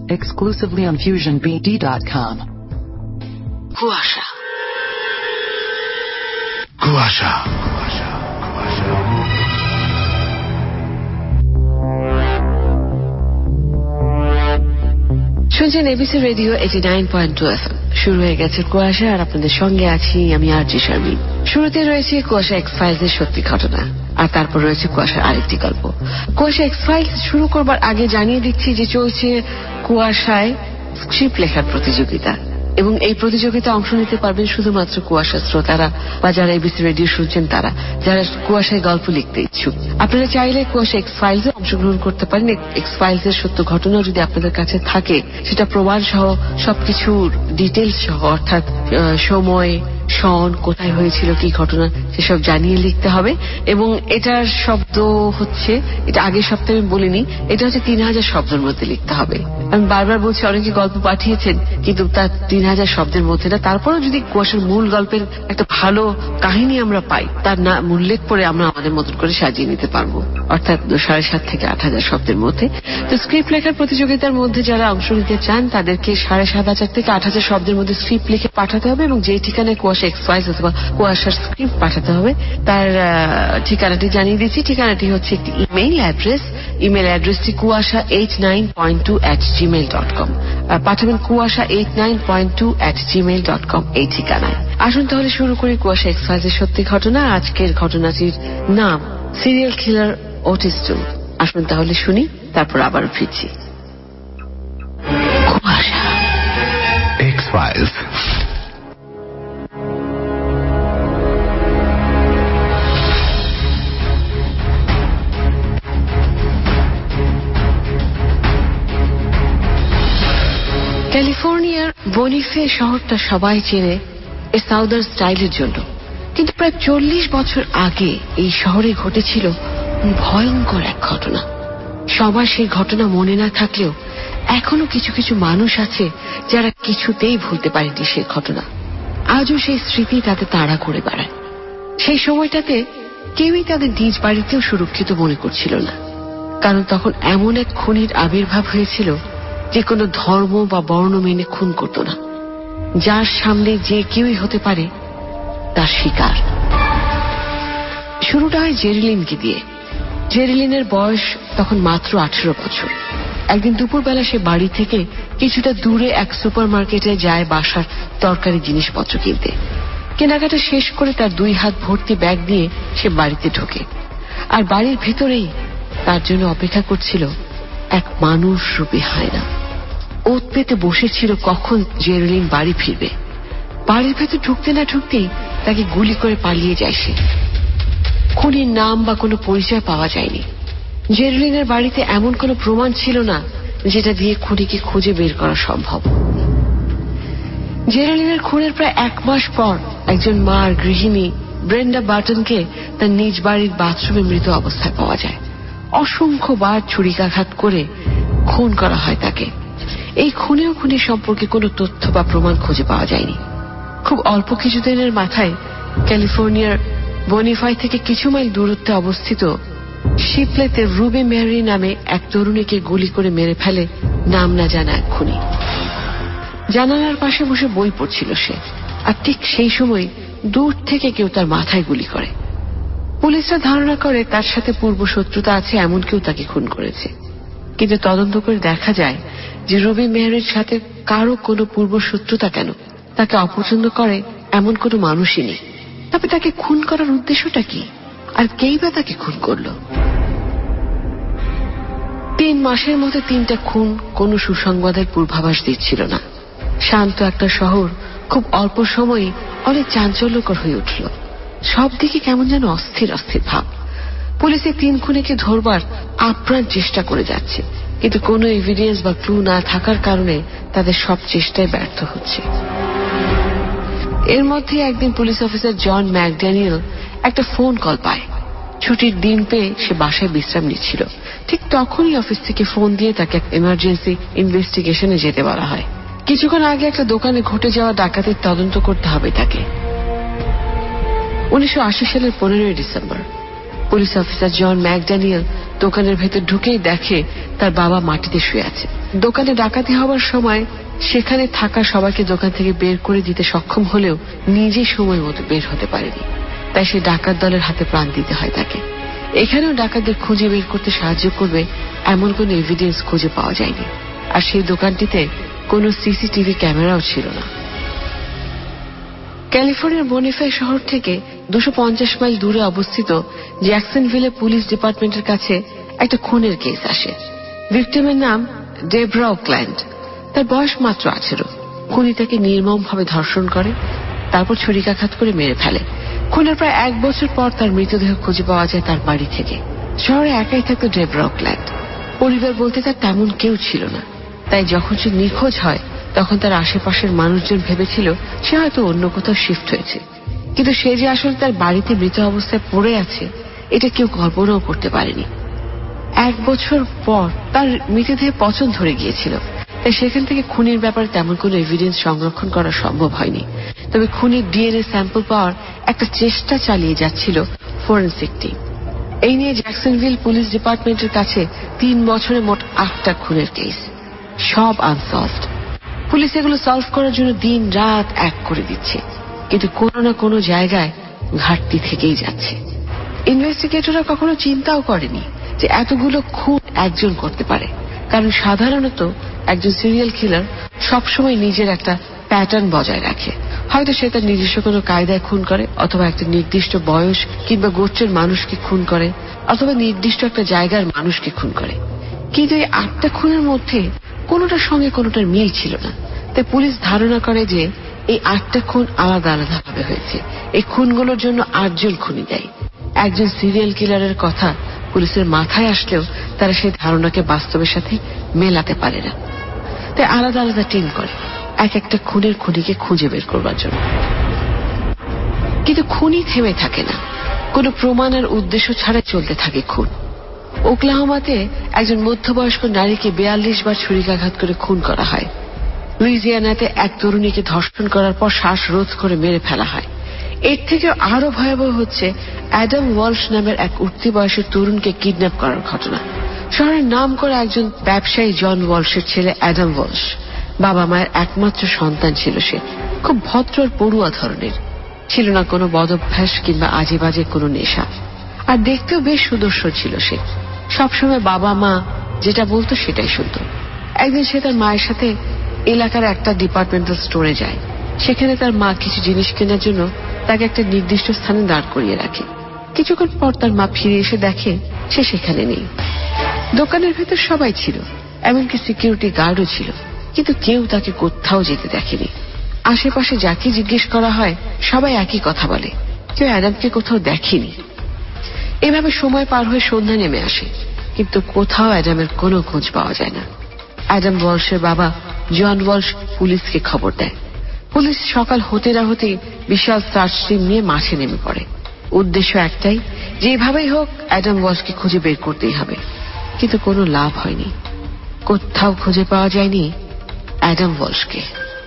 Exclusively on FusionBD.com. কুয়াশা। কুয়াশা। শুনছেন এবিসি রেডিও 89.2 FM। শুরু হয়ে গেছে কুয়াশা, আর আপনাদের সঙ্গে আছি আমি আরজি শারমিন। শুরুতে রয়েছে কুয়াশা এক্স ফাইলসের সত্যি ঘটনা, আর তারপর রয়েছে কুয়াশার আরেকটি গল্প। কুয়াশা এক্স ফাইলস শুরু করবার আগে জানিয়ে দিচ্ছি যে চলছে কুয়াশায় স্ক্রিপ্ট লেখার প্রতিযোগিতা, এবং এই প্রতিযোগিতা অংশ নিতে পারবেন শুধুমাত্র কুয়াশা শ্রোতারা বা যারা এবিসি রেডিও শুনছেন তারা, যারা কুয়াশায় গল্প লিখতে ইচ্ছুক। আপনারা চাইলে কুয়াশা এক্স ফাইলসে অংশগ্রহণ করতে পারেন। এক্স ফাইলসের সত্য ঘটনা যদি আপনাদের কাছে থাকে, সেটা প্রমাণ সহ সবকিছুর ডিটেলস সহ, অর্থাৎ সময়, সন, কোথায় হয়েছিল, কি ঘটনা, সেসব জানিয়ে লিখতে হবে। এবং এটার শব্দ হচ্ছে, এটা আগের সপ্তাহে আমি বলিনি, এটা হচ্ছে 3000 শব্দের মধ্যে লিখতে হবে। আমি বারবার বলছি, অনেকে গল্প পাঠিয়েছেন কিন্তু তার 3000 শব্দের মধ্যে না। তারপরেও যদি কুয়াশার মূল গল্পের একটা ভালো কাহিনী আমরা পাই, তার না উল্লেখ করে আমরা আমাদের মতন করে সাজিয়ে নিতে পারবো, অর্থাৎ 7.5 থেকে 8000 শব্দের মধ্যে। তো স্ক্রিপ্ট লেখার প্রতিযোগিতার মধ্যে যারা অংশ নিতে চান তাদেরকে 7,500 থেকে 8000 শব্দের মধ্যে স্ক্রিপ্ট লিখে পাঠাতে হবে, এবং যেই ঠিকানায় কুয়াশা এক্স ফাইলস অথবা কুয়াশার স্ক্রিপ্ট পাঠাতে হবে তার ঠিকানাটি জানিয়ে দিচ্ছি। ঠিকানাটি হচ্ছে একটি ইমেইল অ্যাড্রেস। ইমেইল অ্যাড্রেসটি kuasha89.2@gmail.com। পাঠাবেন kuasha89.2@gmail.com এই ঠিকানায়। আসুন তাহলে শুরু করি কুয়াশা এক্স ফাইলসের সত্যি ঘটনা। আজকের ঘটনাটির নাম সিরিয়াল কিলার ওটিস টুল। আসুন তাহলে শুনি, তারপর আবারও ফিরছি। কুয়াশা এক্স ফাইলস। ক্যালিফোর্নিয়ার বনিফে শহরটা সবাই চেনে এর সাউদার্ন স্টাইলের জন্য, কিন্তু প্রায় 40 বছর আগে এই শহরে ঘটেছিল ভয়ঙ্কর এক ঘটনা। সবার সেই ঘটনা মনে না থাকলেও এখনো কিছু কিছু মানুষ আছে যারা কিছুতেই ভুলতে পারেনি সেই ঘটনা। আজও সেই স্মৃতি তাদের তাড়া করে বেড়ায়। সেই সময়টাতে কেউই তাদের নিজ বাড়িতেও সুরক্ষিত মনে করছিল না, কারণ তখন এমন এক খুনির আবির্ভাব হয়েছিল যে কোনো ধর্ম বা বর্ণ মেনে খুন করত না। যার সামনে যে কেউই হতে পারে তার শিকার। শুরুটা হয় জেরিলিনকে দিয়ে। জেরিলিনের বয়স তখন মাত্র 18 বছর। একদিন দুপুরবেলা সে বাড়ি থেকে কিছুটা দূরে এক সুপার মার্কেটে যায় বাসার দরকারি জিনিসপত্র কিনতে। কেনাকাটা শেষ করে তার 2 হাত ভর্তি ব্যাগ নিয়ে সে বাড়িতে ঢোকে, আর বাড়ির ভেতরেই তার জন্য অপেক্ষা করছিল এক মানুষ রূপী হায়না। ওত পেতে বসেছিল কখন জেরিলিন বাড়ি ফিরবে। বাড়ির ভেতর ঢুকতে না ঢুকতেই তাকে গুলি করে পালিয়ে যায় সে। খুনির নাম বা কোনো পরিচয় পাওয়া যায়নি। জেরিলিনের বাড়িতে এমন কোনো প্রমাণ ছিল না যেটা দিয়ে খুনিকে খুঁজে বের করা সম্ভব। জেরিলিনের খুনের প্রায় 1 মাস পর একজন মা আর গৃহিণী ব্রেন্ডা বার্টনকে তার নিজ বাড়ির বাথরুমে মৃত অবস্থায় পাওয়া যায়। অসংখ্যবার ছুরিকাঘাত করে খুন করা হয় তাকে। এই খুনেও খুনি সম্পর্কে কোনো তথ্য বা প্রমাণ খুঁজে পাওয়া যায়নি। খুব অল্প কিছুদিনের মাথায় ক্যালিফোর্নিয়ার বনিফাই থেকে কিছু মাইল দূরত্বে অবস্থিত শিপলেতে রুবি মেরি নামে এক তরুণীকে গুলি করে মেরে ফেলে নাম না জানা এক খুনি। জানালার পাশে বসে বই পড়ছিল সে, আর ঠিক সেই সময় দূর থেকে কেউ তার মাথায় গুলি করে। পুলিশরা ধারণা করে তার সাথে পূর্ব শত্রুতা আছে, এমন কেউ তাকে খুন করেছে। কিন্তু তদন্ত করে দেখা যায় যে রুবি মেহরের সাথে কারো কোনো পূর্ব শত্রুতা কেন, তাকে অপছন্দ করে এমন কোনো মানুষই নেই। তবে তাকে খুন করার উদ্দেশ্যটা কি, আর কেই বা তাকে খুন করলো? 3 মাসের মধ্যে 3টা খুন কোনো সুসংবাদের পূর্বাভাস দিচ্ছিল না। শান্ত একটা শহর খুব অল্প সময়ে অনেক চাঞ্চল্যকর হয়ে উঠল। সব দিকে কেমন যেন অস্থির অস্থির ভাব। পুলিশে 3 খুনিকে ধরবার আপ্রাণ চেষ্টা করে যাচ্ছে, কিন্তু কোনো এভিডেন্স বা ক্লু না থাকার কারণে তাদের সব চেষ্টায় ব্যর্থ হচ্ছে। এর মধ্যে একদিন পুলিশ অফিসার জন ম্যাকড্যানিয়েল একটা ফোন কল পায়। ছুটির দিন পেয়ে সে বাসায় বিশ্রাম নিচ্ছিল। ঠিক তখনই অফিস থেকে ফোন দিয়ে তাকে এমার্জেন্সি ইনভেস্টিগেশনে যেতে বলা হয়। কিছুক্ষণ আগে একটা দোকানে ঘটে যাওয়া ডাকাতির তদন্ত করতে হবে তাকে। 1980 সালের 15 December police officer John McDaniel দোকানের ভেতর ঢুকেই দেখে তার বাবা মাটিতে শুয়ে আছে। দোকানে ডাকাতি হওয়ার সময় সেখানে থাকা সবাইকে দোকান থেকে বের করে দিতে সক্ষম হলেও নিজে সময় মতো বের হতে পারেনি, তাই সে ডাকাত দলের হাতে প্রাণ দিতে হয় তাকে। এখানেও ডাকাতদের খুঁজে বের করতে সাহায্য করবে এমন কোন এভিডেন্স খুঁজে পাওয়া যায়নি, আর সেই দোকানটিতে কোনো সিসিটিভি ক্যামেরাও ছিল না। ক্যালিফোর্নিয়ার বনিফাই শহর থেকে 250 মাইল দূরে অবস্থিত জ্যাকসনভিলে পুলিশ ডিপার্টমেন্টের কাছে একটা খুনের কেস আসে। ভিকটিমের নাম ডেবরা ওকল্যান্ড। তার বয়স মাত্র 18। খুনি তাকে নির্মমভাবে ধর্ষণ করে, তারপর ছুরিকাঘাত করে মেরে ফেলে। খুনের প্রায় 1 বছর পর তার মৃতদেহ খুঁজে পাওয়া যায় তার বাড়ি থেকে। শহরে একাই থাকত ডেবরা ওকল্যান্ড। পরিবার বলতে তার তেমন কেউ ছিল না, তাই যখন সে নিখোঁজ হয় তখন তার আশেপাশের মানুষজন ভেবেছিল সে হয়তো অন্য কোথাও শিফট হয়েছে, কিন্তু সে যে আসলে তার বাড়িতে মৃত অবস্থায় পড়ে আছে এটা কেউ কল্পনাও করতে পারেনি। 1 বছর পর তার মৃতদেহে পচন ধরে গিয়েছিল, তাই সেখান থেকে খুনির ব্যাপারে তেমন কোনো এভিডেন্স সংরক্ষণ করা সম্ভব হয়নি। তবে খুনির ডিএনএ স্যাম্পল পাওয়ার একটা চেষ্টা চালিয়ে যাচ্ছিল ফরেনসিক টিম। এই নিয়ে জ্যাকসনভিল পুলিশ ডিপার্টমেন্টের কাছে 3 বছরে মোট 8টা খুনের কেস, সব আনসলভড। পুলিশ এগুলো সলভ করার জন্য দিন রাত এক করে দিচ্ছে, কিন্তু কোনো না কোনো জায়গায় ঘাটতি থেকেই যাচ্ছে। ইনভেস্টিগেটররা কখনো চিন্তাও করেনি যে এতগুলো খুন একজন করতে পারে, কারণ সাধারণত একজন সিরিয়াল কিলার সবসময় নিজের একটা প্যাটার্ন বজায় রাখে। হয়তো সে তার নিজস্ব কোনো কায়দায় খুন করে, অথবা একটা নির্দিষ্ট বয়স কিংবা গোত্রের মানুষকে খুন করে, অথবা নির্দিষ্ট একটা জায়গার মানুষকে খুন করে। কিন্তু এই 8টা খুনের মধ্যে কোনোটার সঙ্গে কোনোটার মিল ছিল না, তাই পুলিশ ধারণা করে যে এই 8টা খুন আলাদা আলাদা ভাবে হয়েছে। এই খুনগুলোর জন্য 8 জন খুনি দায়ী। একজন সিরিয়াল কিলারের কথা পুলিশের মাথায় আসলেও তারা সেই ধারণাকে বাস্তবের সাথে মেলাতে পারে না, তাই আলাদা আলাদা টিম করে এক একটা খুনের খুনিকে খুঁজে বের করবার জন্য। কিন্তু খুনি থেমে থাকে না, কোনো প্রমাণের উদ্দেশ্য ছাড়া চলতে থাকে খুন। ওকলাহোমাতে একজন মধ্যবয়স্ক নারীকে 42 বার ছুরিকাঘাত করে খুন করা হয়। লুইজিয়ানাতে এক তরুণীকে ধর্ষণ করার পর শ্বাসরোধ করে মেরে ফেলা হয়। এর থেকে আরো ভয়াবহ হচ্ছে অ্যাডাম ওয়ালশ নামের এক উঠতি বয়সের তরুণকে কিডন্যাপ করার ঘটনা। শহরের নাম করা একজন ব্যবসায়ী জন ওয়ালশের ছেলে অ্যাডাম ওয়ালশ। বাবা মায়ের একমাত্র সন্তান ছিল সে। খুব ভদ্র আর পড়ুয়া ধরনের, ছিল না কোনো বদভ্যাস কিংবা আজে বাজে কোনো নেশা, আর দেখতেও বেশ সুদর্শন ছিল সে। সবসময় বাবা মা যেটা বলতো সেটাই শুনতো। একদিন সে তার মায়ের সাথে এলাকার একটা ডিপার্টমেন্টাল স্টোরে যায়। সেখানে তার মা কিছু জিনিস কেনার জন্য তাকে একটা নির্দিষ্ট স্থানে দাঁড় করিয়ে রাখে। কিছুক্ষণ পর তার মা ফিরে এসে দেখে সে সেখানে নেই। দোকানের ভেতর সবাই ছিল, এমনকি সিকিউরিটি গার্ডও ছিল, কিন্তু কেউ তাকে কোথাও যেতে দেখেনি। আশেপাশে যাকে জিজ্ঞেস করা হয় সবাই একই কথা বলে, কেউ অ্যাডামকে কোথাও দেখেনি। এভাবে সময় পার হয়ে সন্ধ্যা নেমে আসে, কিন্তু কোথাও অ্যাডামের কোনো খোঁজ পাওয়া যায় না। অ্যাডাম ওয়ালশের বাবা জন ওয়ালশ পুলিশকে খবর দেয়। পুলিশ সকাল হতে না হতেই বিশাল সার্চ টিম নিয়ে মাঠে নেমে পড়ে। উদ্দেশ্য একটাই, যেভাবেই হোক অ্যাডাম ওয়ালশকে খুঁজে বের করতেই হবে। কিন্তু কোনো লাভ হয়নি, কোথাও খুঁজে পাওয়া যায়নি অ্যাডাম ওয়ালশকে।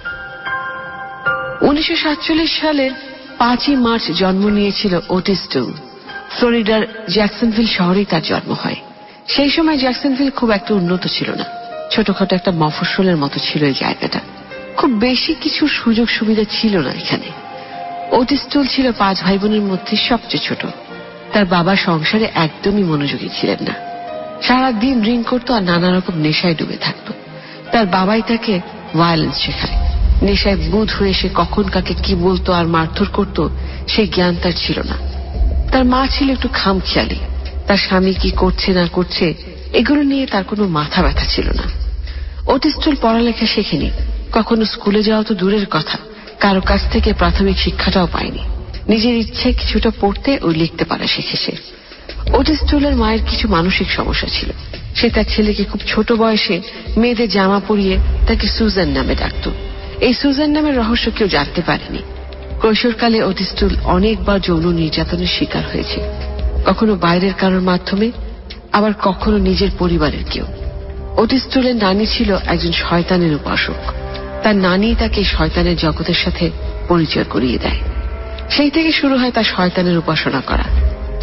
1947 সালের 5ই মার্চ জন্ম নিয়েছিল ওটিস টুল। ফ্লোরিডার জ্যাকসনভিল শহরেই তার জন্ম হয়। সেই সময় জ্যাকসনভিল খুব একটা উন্নত ছিল না, ছোটখাটো একটা মফস্বলের মতো ছিল এই জায়গাটা। খুব বেশি কিছু সুযোগ সুবিধা ছিল না এখানে। ওটিস টুল ছিল 5 ভাই বোনের মধ্যে সবচেয়ে ছোট। তার বাবা সংসারে একদমই মনোযোগী ছিলেন না, সারাদিন ড্রিঙ্ক করতো আর নানা রকম নেশায় ডুবে থাকতো। তার বাবাই তাকে ভায়োলেন্স শেখায়। নেশায় বুঁদ হয়ে সে কখন কাকে কি বলতো আর মারধর করতো সেই জ্ঞান তার ছিল না। তার মা ছিল একটু খামখেয়ালি, তার স্বামী কি করছে না করছে এগুলো নিয়ে তার কোনো মাথা ব্যথা ছিল না। ওটিস টুল পড়ালেখা শেখেনি, কখনো স্কুলে যাওয়া তো দূরের কথা, কারো কাছ থেকে প্রাথমিক শিক্ষাটাও পায়নি। নিজের ইচ্ছে কিছুটা পড়তে ও লিখতে পারা শিখেছে। ওটিস টুলের মায়ের কিছু মানসিক সমস্যা ছিল। সে তার ছেলেকে খুব ছোট বয়সে মেয়েদের জামা পরিয়ে তাকে সুজান নামে ডাকত। এই সুজান নামের রহস্য কেউ জানতে পারেনি। কৈশোরকালে ওটিস টুল অনেকবার যৌন নির্যাতনের শিকার হয়েছে, কখনো বাইরের কারোর মাধ্যমে, আবার কখনো নিজের পরিবারের কেউ। ওটিস টুলের নানি ছিল একজন শয়তানের উপাসক। তার নানি তাকে শয়তানের জগতের সাথে পরিচয় করিয়ে দেয়। সেই থেকে শুরু হয় তার শয়তানের উপাসনা করা।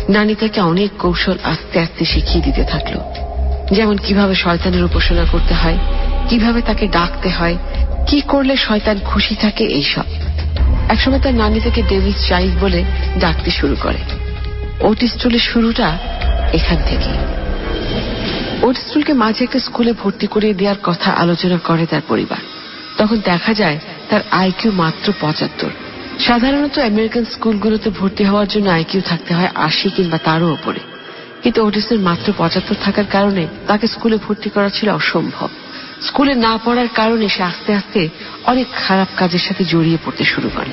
নানি তাকে অনেক কৌশল আস্তে আস্তে শিখিয়ে দিতে থাকলো, যেমন কিভাবে শয়তানের উপাসনা করতে হয়, কিভাবে তাকে ডাকতে হয়, কি করলে শয়তান খুশি থাকে, এইসব। একসময় তার নানি তাকে ডেভিলস চাইল্ড বলে ডাকতে শুরু করে। ওটিস টুলের শুরুটা এখান থেকে। ওটিস টুলকে মাঝে একটা স্কুলে ভর্তি করিয়ে দেওয়ার কথা আলোচনা করে তার পরিবার। তখন দেখা যায় তার আইকিউ মাত্র 75। সাধারণত আমেরিকান স্কুলগুলোতে ভর্তি হওয়ার জন্য আইকিউ থাকতে হয় 80 কিংবা তারও উপরে, কিন্তু ওটিসের মাত্র 75 থাকার কারণে তাকে স্কুলে ভর্তি করা ছিল অসম্ভব। স্কুলে না পড়ার কারণে সে আস্তে আস্তে অনেক খারাপ কাজের সাথে জড়িয়ে পড়তে শুরু করে।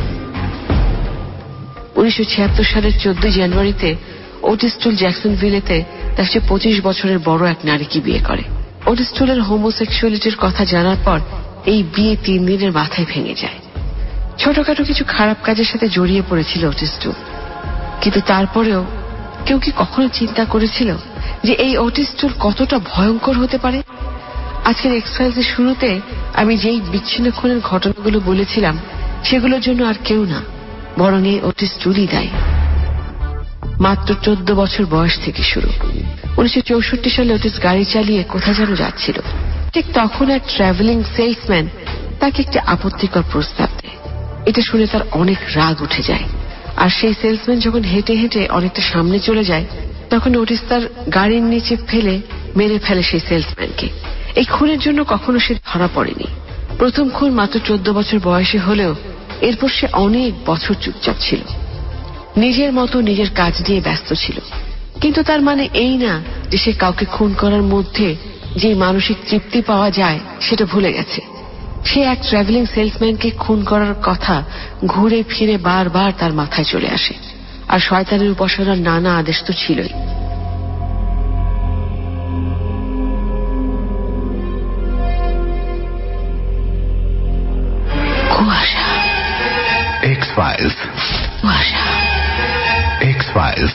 1976 সালের 14 জানুয়ারিতে ওটিস টুল জ্যাকসনভিলেতে তার চেয়ে 25 বছরের বড় এক নারীকে বিয়ে করে। ওটিস টুলের হোমোসেক্সুয়ালিটির কথা জানার পর এই বিয়ে 3 দিনের মাথায় ভেঙে যায়। ছোটখাটো কিছু খারাপ কাজের সাথে জড়িয়ে পড়েছিল ওটিস টুল, কিন্তু তারপরেও কেউ কি কখনো চিন্তা করেছিল যে এই ওটিস টুল কতটা ভয়ঙ্কর হতে পারে? আজকের এক্স ফাইলসের শুরুতে আমি যেই বিচ্ছিন্ন খুনের ঘটনাগুলো বলেছিলাম, সেগুলোর জন্য আর কেউ না, বরং এই ওটিস টুলই দায়ী। মাত্র 14 বছর বয়স থেকে শুরু। 1964 সালে ওটিস গাড়ি চালিয়ে কোথায় যেন যাচ্ছিল। ঠিক তখন এক ট্রাভেলিং সেলসম্যান তাকে একটি আপত্তিকর প্রস্তাব দেয়। এটা শুনে তার অনেক রাগ উঠে যায়, আর সেই সেলসম্যান যখন হেঁটে হেঁটে অনেকটা সামনে চলে যায়, তখন ওটিস তার গাড়ির নিচে ফেলে মেরে ফেলে সেই সেলসম্যানকে। এই খুনের জন্য কখনো সে ধরা পড়েনি। প্রথম খুন মাত্র 14 বছর বয়সে হলেও এরপর সে অনেক বছর চুপচাপ ছিল, নিজের মতো নিজের কাজ নিয়ে ব্যস্ত ছিল। কিন্তু তার মানে এই না যে সে কাউকে খুন করার মধ্যে যে মানসিক তৃপ্তি পাওয়া যায় সেটা ভুলে গেছে। সে এক ট্রাভেলিং সেলসম্যানকে খুন করার কথা ঘুরে ফিরে বারবার তার মাথায় চলে আসে, আর শয়তানের উপাসনার নানা আদেশ তো ছিলই। কুয়াশা, X-Files, কুয়াশা, X-Files.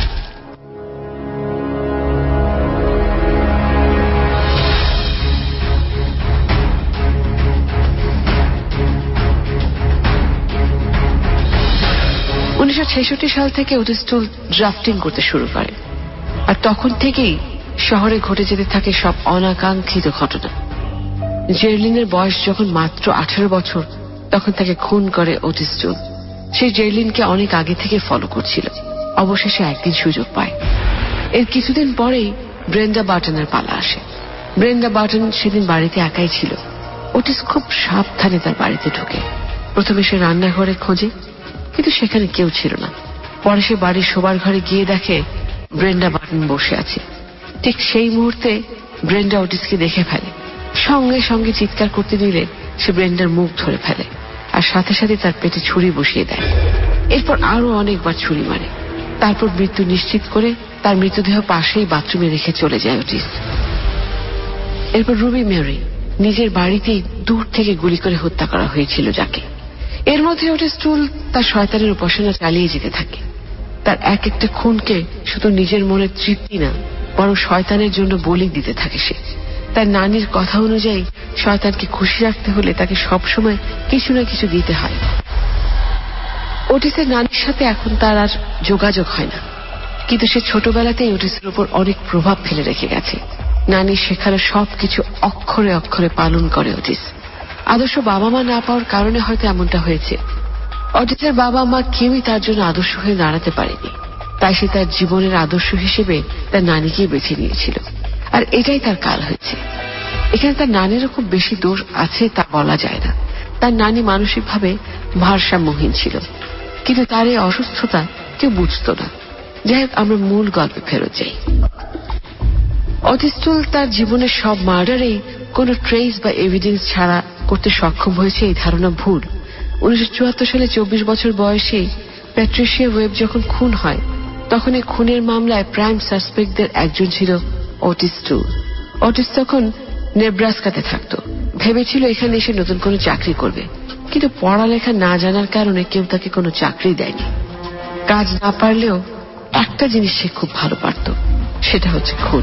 সাল থেকে ওটিস টুল ড্রাফটিং করতে শুরু করে, আর তখন থেকেই শহরে ঘটে যেতে থাকে সব অনাকাঙ্ক্ষিত ঘটনা। জেরলিনের বয়স যখন মাত্র 18 বছর, তখন তাকে খুন করে ওটিস টুল। সে জেরলিনকে অনেক আগে থেকে ফলো করছিল। অবশেষে একদিন সুযোগ পায়। এর কিছুদিন পরেই ব্রেন্ডা বার্টনের পালা আসে। ব্রেন্ডা বার্টন সেদিন বাড়িতে একাই ছিল। ওটিস খুব সাবধানে তার বাড়িতে ঢোকে। প্রথমে সে রান্নাঘরে খোঁজে, কিন্তু সেখানে কেউ ছিল না। পরে সে বাড়ির শোবার ঘরে গিয়ে দেখে ব্রেন্ডা বার্টন বসে আছে। ঠিক সেই মুহূর্তে ব্রেন্ডা ওটিসকে দেখে ফেলে। সঙ্গে সঙ্গে চিৎকার করতে নিলে সে ব্রেন্ডার মুখ ধরে ফেলে, আর সাথে সাথে তার পেটে ছুরি বসিয়ে দেয়। এরপর আরো অনেকবার ছুরি মারে। তারপর মৃত্যু নিশ্চিত করে তার মৃতদেহ পাশেই বাথরুমে রেখে চলে যায় ওটিস। এরপর রুবি মেরি নিজের বাড়িতেই দূর থেকে গুলি করে হত্যা করা হয়েছিল যাকে। এর মধ্যে ওটিস টুল তার শয়তানের উপাসনা চালিয়ে যেতে থাকে। তার এক একটা খুনকে শুধু নিজের মনের তৃপ্তি না, বরং শয়তানের জন্য বলি দিতে থাকে সে। তার নানির কথা অনুযায়ী শয়তানকে খুশি রাখতে হলে তাকে সবসময় কিছু না কিছু দিতে হয়। ওটিসের নানির সাথে এখন তার আর যোগাযোগ হয় না, কিন্তু সে ছোটবেলাতেই ওটিসের উপর অনেক প্রভাব ফেলে রেখে গেছে। নানির শেখানো সবকিছু অক্ষরে অক্ষরে পালন করে ওটিস। আদর্শ বাবা মা না পাওয়ার কারণে হয়তো এমনটা হয়েছে। ওটিসের বাবা মা কেউই তার জন্য আদর্শ হয়ে দাঁড়াতে পারেনি, তাই সে তার জীবনের আদর্শ হিসেবে তার নানিকেই বেছে নিয়েছিল। আর এটাই তার কাল হয়েছে। এখানে তার নানিরও খুব বেশি দোষ আছে তা বলা যায় না। তার নানি মানসিকভাবে ভারসাম্যহীন ছিল, কিন্তু তার এই অসুস্থতা কেউ বুঝতো না। যাই হোক, আমরা মূল গল্পে ফেরত যাই। ওটিস টুল তার জীবনের সব মার্ডারেই কোনো ট্রেস বা এভিডেন্স ছাড়া করতে সক্ষম হয়েছে, এই ধারণা ভুল। 1974 সালে 24 বছর বয়সে প্যাট্রিশিয়া ওয়েব যখন খুন হয়, তখন এই খুনের মামলায় প্রাইম সাসপেক্টদের একজন ছিল ওটিস টুল। ওটিস তখন নেব্রাস্কাতে থাকত। ভেবেছিল এখানে এসে নতুন কোনো চাকরি করবে, কিন্তু পড়ালেখা না জানার কারণে কেউ তাকে কোনো চাকরি দেয়নি। কাজ না পারলেও একটা জিনিস সে খুব ভালো পারত, সেটা হচ্ছে খুন।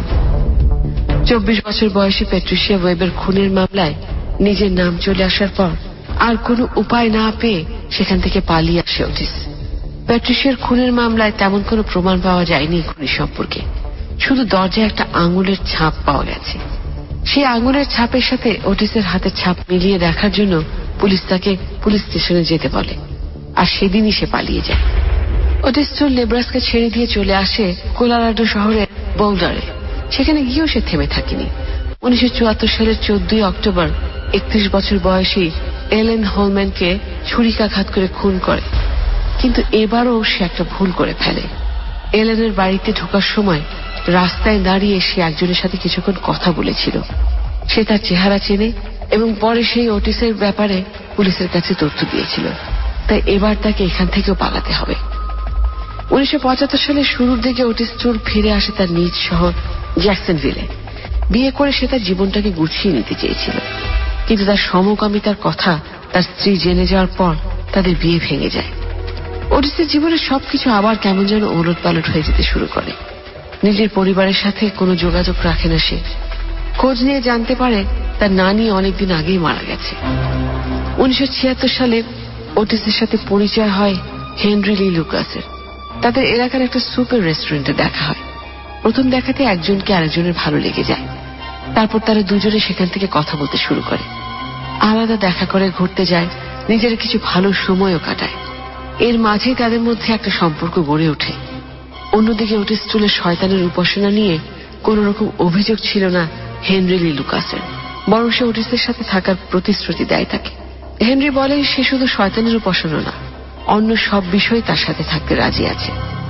24 বছর বয়সে প্যাট্রিশিয়া ওয়েবের খুনের মামলায় নিজের নাম চলে আসার পর আর কোনো উপায় না পেয়ে সেখান থেকে পালিয়ে আসে ওটিস। প্যাট্রিশিয়ার খুনের মামলায় তেমন কোনো প্রমাণ পাওয়া যায়নি খুনি সম্পর্কে, শুধু দরজায় একটা আঙুলের ছাপ পাওয়া গেছে। সেই আঙুলের ছাপের সাথে ওটিসের হাতের ছাপ মিলিয়ে দেখার জন্য পুলিশ তাকে পুলিশ স্টেশনে যেতে বলে, আর সেদিনই সে পালিয়ে যায়। ওটিস স্টুল নেব্রাস্কা ছেড়ে দিয়ে চলে আসে কোলোরাডো শহরের বোল্ডারে। সেখানে গিয়েও সে থেমে থাকেনি। 1974 সালের 14 অক্টোবর 31 বছর বয়সী এলেন হোলম্যানকে ছুরিকাঘাত করে খুন করে। কিন্তু এবারও সে একটা ভুল করে ফেলে। এলেনের বাড়িতে ঢোকার সময় রাস্তায় দাঁড়িয়ে সে একজনের সাথে কিছুক্ষণ কথা বলেছিল। সে তার চেহারা চেনে এবং পরে সেই ওটিসের ব্যাপারে পুলিশের কাছে তথ্য দিয়েছিল। তাই এবার তাকে এখান থেকেও পালাতে হবে। 1975 সালের শুরুর দিকে ওটিস স্টুল ফিরে আসে তার নিজ শহর জ্যাকসনভিলে। বিয়ে করে সে তার জীবনটাকে গুছিয়ে নিতে চেয়েছিল, কিন্তু তার সমকামিতার কথা তার স্ত্রী জেনে যাওয়ার পর তাদের বিয়ে ভেঙে যায়। ওটিসের জীবনের সবকিছু আবার কেমন যেন ওলটপালট হয়ে যেতে শুরু করে। নিজের পরিবারের সাথে কোনো যোগাযোগ রাখে না সে। খোঁজ নিয়ে জানতে পারে তার নানি অনেকদিন আগেই মারা গেছে। 1976 সালে ওটিসের সাথে পরিচয় হয় হেনরি লি লুকাসের। তাদের এলাকার একটা সুপার রেস্টুরেন্টে দেখা হয়। প্রথম দেখাতে একজনকে আরেকজনের ভালো লেগে যায়। তারপর তারা দুজনে সেখান থেকে কথা বলতে শুরু করে, আলাদা দেখা করে, ঘুরতে যায়, নিজের কিছু ভালো সময়ও কাটায়। এর মাঝেই তাদের মধ্যে একটা সম্পর্ক গড়ে ওঠে। অন্যদিকে ওটিস স্টুলের শয়তানের উপাসনা নিয়ে কোন রকম অভিযোগ ছিল না হেনরি লি লুকাসের, বরং সে ওটিসের সাথে থাকার প্রতিশ্রুতি দেয় তাকে। হেনরি বলে সে শুধু শয়তানের উপাসনা না, অন্য সব বিষয় তার সাথে থাকতে রাজি আছে।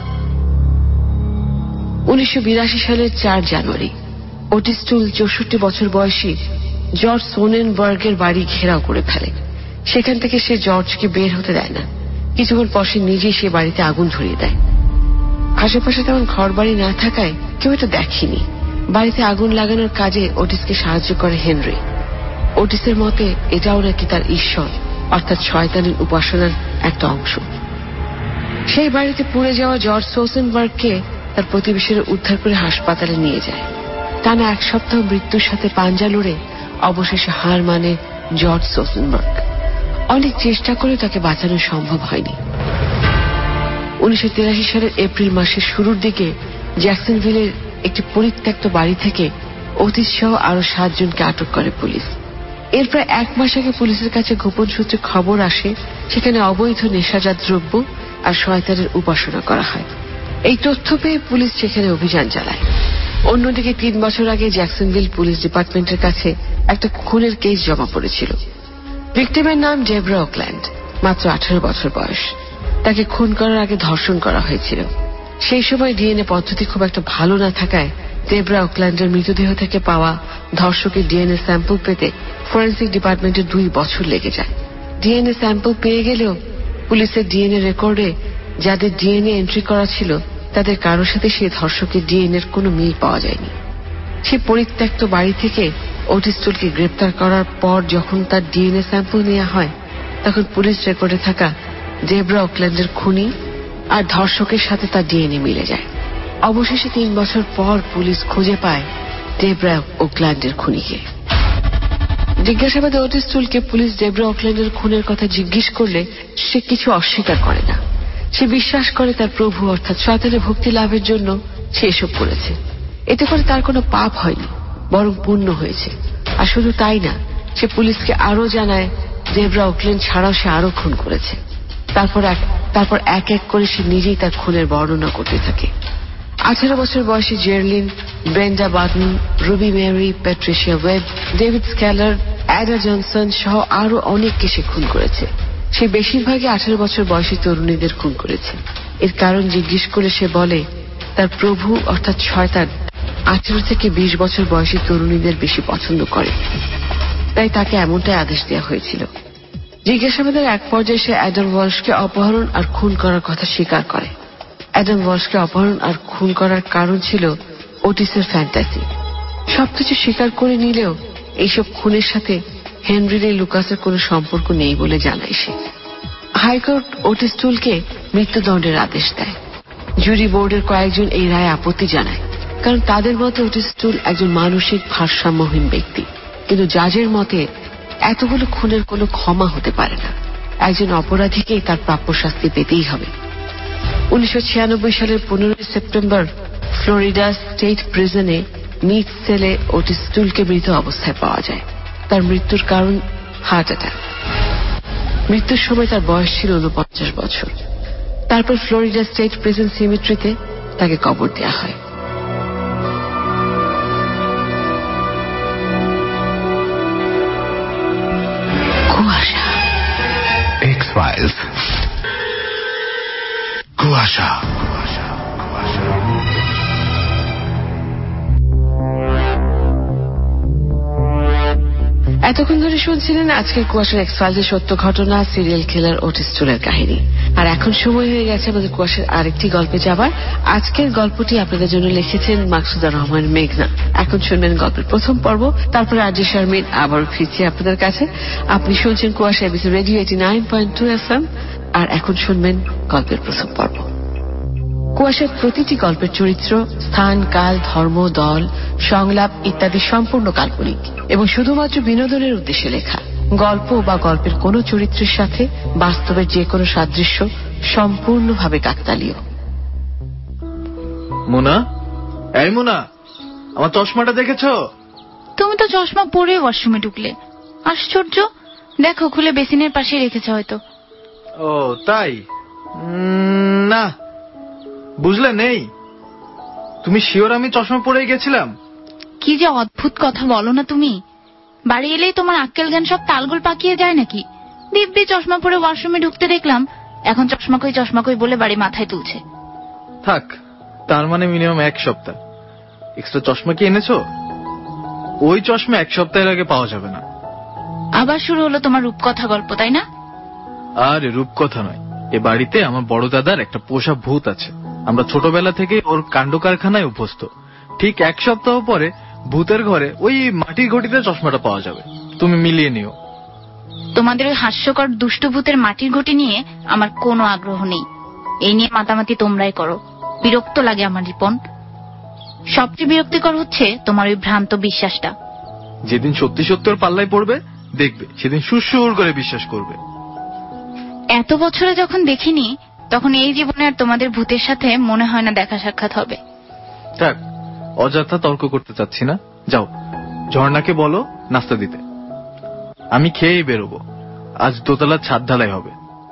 1982 সালের 4 জানুয়ারি ওটিস স্টুল 64 বছর বয়সী জর্জ সোনেনবার্গের বাড়ি ঘেরাও করে ফেলে। সেখান থেকে সে জর্জকে বের হতে দেয় না। কিছুক্ষণ পর সে নিজেই সে বাড়িতে আগুন ধরিয়ে দেয়। আশেপাশে তেমন ঘর বাড়ি না থাকায় কেউ এটা দেখেনি। বাড়িতে আগুন লাগানোর কাজে ওটিসকে সাহায্য করে হেনরি। ওটিসের মতে এটাও নাকি তার ঈশ্বর, অর্থাৎ শয়তানের উপাসনার একটা অংশ। সেই বাড়িতে পুড়ে যাওয়া জর্জ সোনেনবার্গকে তার প্রতিবেশীরা উদ্ধার করে হাসপাতালে নিয়ে যায়। টানা 1 সপ্তাহ মৃত্যুর সাথে পাঞ্জা লড়ে অবশেষে হার মানে জর্জ সোনেনবার্গ। অনেক চেষ্টা করে তাকে বাঁচানো সম্ভব হয়নি। 1983 সালের এপ্রিল মাসের শুরুর দিকে জ্যাকসনভিলের একটি পরিত্যক্ত বাড়ি থেকে ওটিস সহ আরো 7 জনকে আটক করে পুলিশ। এর প্রায় 1 মাস আগে পুলিশের কাছে গোপন সূত্রে খবর আসে সেখানে অবৈধ নেশাজাত দ্রব্য আর শয়তানের উপাসনা করা হয়। এই তথ্য পেয়ে পুলিশ সেখানে অভিযান চালায়। অন্যদিকে 3 বছর আগে জ্যাকসনভিল পুলিশ ডিপার্টমেন্টের কাছে একটা খুনের কেস জমা পড়েছিল। ভিক্টিমের নাম ডেবরা ওকল্যান্ড, মাত্র 18 বছর বয়স। তাকে খুন করার আগে ধর্ষণ করা হয়েছিল। সেই সময় ডিএনএ পদ্ধতি খুব একটা ভালো না থাকায় ডেবরা ওকল্যান্ডের মৃতদেহ থেকে পাওয়া ধর্ষকের ডিএনএ স্যাম্পল পেতে ফরেন্সিক ডিপার্টমেন্টের 2 বছর লেগে যায়। ডিএনএ স্যাম্পল পেয়ে গেলেও পুলিশের ডিএনএ রেকর্ডে যাদের ডিএনএ এন্ট্রি করা ছিল তাদের কারোর সাথে সেই ধর্ষকের ডিএনএ এর কোনো মিল পাওয়া যায়নি। সে পরিত্যক্ত বাড়ি থেকে ওটিস স্টুলকে গ্রেপ্তার করার পর যখন তার ডিএনএ স্যাম্পল নেওয়া হয় তখন পুলিশ রেকর্ডে থাকা ডেবরা ওকল্যান্ডের খুনি আর ধর্ষকের সাথে তার ডিএনএ মিলে যায়। অবশেষে 3 বছর পর পুলিশ খুঁজে পায় ডেবরা ওকল্যান্ডের খুনিকে। জিজ্ঞাসাবাদে ওটিস স্টুলকে পুলিশ ডেবরা ওকল্যান্ডের খুনের কথা জিজ্ঞেস করলে সে কিছু অস্বীকার করে না। সে বিশ্বাস করে তার প্রভু অর্থাৎ শয়তানের ভক্তি লাভের জন্য সে এসব করেছে। এতে করে তার কোনো পাপ হয়নি, বরং পুণ্য হয়েছে। আর শুধু তাই না, সে পুলিশকে আরো জানায় ডেবরা ওকল্যান্ড ছাড়াও সে আরো খুন করেছে। তারপর এক এক করে সে নিজেই তার খুনের বর্ণনা করতে থাকে। 18 বছর বয়সী Jerlene, Brenda Button, Ruby Mary, Patricia Webb, David Scaller, Ada Johnson সহ আরো অনেককে সে খুন করেছে। সে বেশিরভাগই 18 বছর বয়সী তরুণীদের খুন করেছে। এর কারণ জিজ্ঞেস করে সে বলে তার প্রভু অর্থাৎ শয়তান 18 থেকে 20 বছর বয়সী তরুণীদের বেশি পছন্দ করে, তাই তাকে এমনটাই আদেশ দেওয়া হয়েছিল। জিজ্ঞাসাবাদের এক পর্যায়ে সে অ্যাডাম ওয়ালশকে অপহরণ আর খুন করার কথা স্বীকার করে। অ্যাডাম ওয়ালশকে অপহরণ আর খুন করার কারণ ছিল ওটিসের ফ্যান্টাসি। সবকিছু স্বীকার করে নিলেও এইসব খুনের সাথে হেনরি লি লুকাসের কোনো সম্পর্ক নেই বলে জানায় সে। হাইকোর্ট ওটিস স্টুলকে মৃত্যুদণ্ডের আদেশ দেয়। জুরি বোর্ডের কয়েকজন এই রায়ে আপত্তি জানায়, কারণ তাদের মতে ওটিস স্টুল একজন মানসিক ভারসাম্যহীন ব্যক্তি। কিন্তু জাজের মতে এতগুলো খুনের কোনো ক্ষমা হতে পারে না। একজন অপরাধীকেই তার প্রাপ্য শাস্তি পেতেই হবে। 1996 সালের 15 সেপ্টেম্বর ফ্লোরিডা স্টেট প্রিজনে নিচ সেলে ওটিস টুলকে মৃত অবস্থায় পাওয়া যায়। তার মৃত্যুর কারণ হার্ট অ্যাটাক। মৃত্যুর সময় তার বয়স ছিল 49 বছর। তারপর ফ্লোরিডা স্টেট প্রিজন সিমেট্রিতে তাকে কবর দেওয়া হয়। কুয়াশা। X-Files. কুয়াশা। এতক্ষণ ধরে শুনছিলেন আজকের কুয়াশার এক্স-ফাইলসের সত্য ঘটনা, সিরিয়াল কিলার ওটিস টুলের কাহিনী। আর এখন সময় হয়ে গেছে আমাদের কুয়াশার আরেকটি গল্পে যাবার। আজকের গল্পটি আপনাদের জন্য লিখেছেন মাকসুদা রহমান মেঘনা। এখন শুনবেন গল্পের প্রথম পর্ব, তারপরে আরজে শারমিন আবারও ফিরছি আপনাদের কাছে। আপনি শুনছেন কুয়াশা এবিসি রেডিও 89.2 FM। আর এখন শুনবেন গল্পের প্রথম পর্ব। কুয়াশার প্রতিটি গল্পের চরিত্র, স্থান, কাল, ধর্ম, দল, সংলাপ ইত্যাদি সম্পূর্ণ কাল্পনিক এবং শুধুমাত্র বিনোদনের উদ্দেশ্যে লেখা। গল্প বা গল্পের কোন চরিত্রের সাথে বাস্তবের যে কোনো সাদৃশ্য সম্পূর্ণভাবে কাকতালীয়। মোনা, এই মোনা, আমার চশমাটা দেখেছো? তুমি তো চশমা পরে ওয়াশরুমে ঢুকলে। আশ্চর্য, দেখো খুলে বেসিনের পাশে রেখেছে হয়তো। ও তাই? না, বুঝলে নেই। তুমি শিওর আমি চশমা পরেই গেছিলাম? কি যে অদ্ভুত কথা বলো না তুমি। বাড়ি এলেই তোমার আক্কেল জ্ঞান সব তালগোল পাকিয়ে যায় নাকি? দিব্যি চশমা পরে ওয়াশরুমে ঢুকতে দেখলাম, এখন চশমা কই বলে বাড়ি মাথায় তুলছে। থাক, তার মানে মিনিমাম 1 সপ্তাহ। এক্সট্রা চশমা কি এনেছো? ওই চশমা 1 সপ্তাহের আগে পাওয়া যাবে না। আবার শুরু হলো তোমার রূপকথা গল্প, তাই না? আরে রূপকথা নয়, এ বাড়িতে আমার বড় দাদার একটা পোষা ভূত আছে। আমরা ছোটবেলা থেকে ওর কাণ্ড কারখানায় অভ্যস্ত। ঠিক 1 সপ্তাহ পরে ভূতের ঘরে ওই মাটির ঘটিতে চশমাটা পাওয়া যাবে। তুমি মিলিয়ে নিও। তোমাদের ওই হাস্যকর দুষ্টু ভূতের মাটির ঘটি নিয়ে আমার কোনো আগ্রহ নেই। এই নিয়ে মাতামাতি তোমরাই করো, বিরক্ত লাগে আমার রিপন। সবচেয়ে বিরক্তিকর হচ্ছে তোমার ওই ভ্রান্ত বিশ্বাসটা। যেদিন সত্যি সত্যি ওর পাল্লায় পড়বে দেখবে, সেদিন সুর করে বিশ্বাস করবে। এত বছরে যখন দেখিনি, তখন এই জীবনে আর তোমাদের ভূতের সাথে মনে হয় না দেখা সাক্ষাৎ হবে। থাক, অযথা তর্ক করতে চাচ্ছি না। যাও, ঝর্ণাকে বলো নাস্তা দিতে। আমি খেয়েই বেরোবো। আজ দোতলার ছাদ ঢালাই হবে।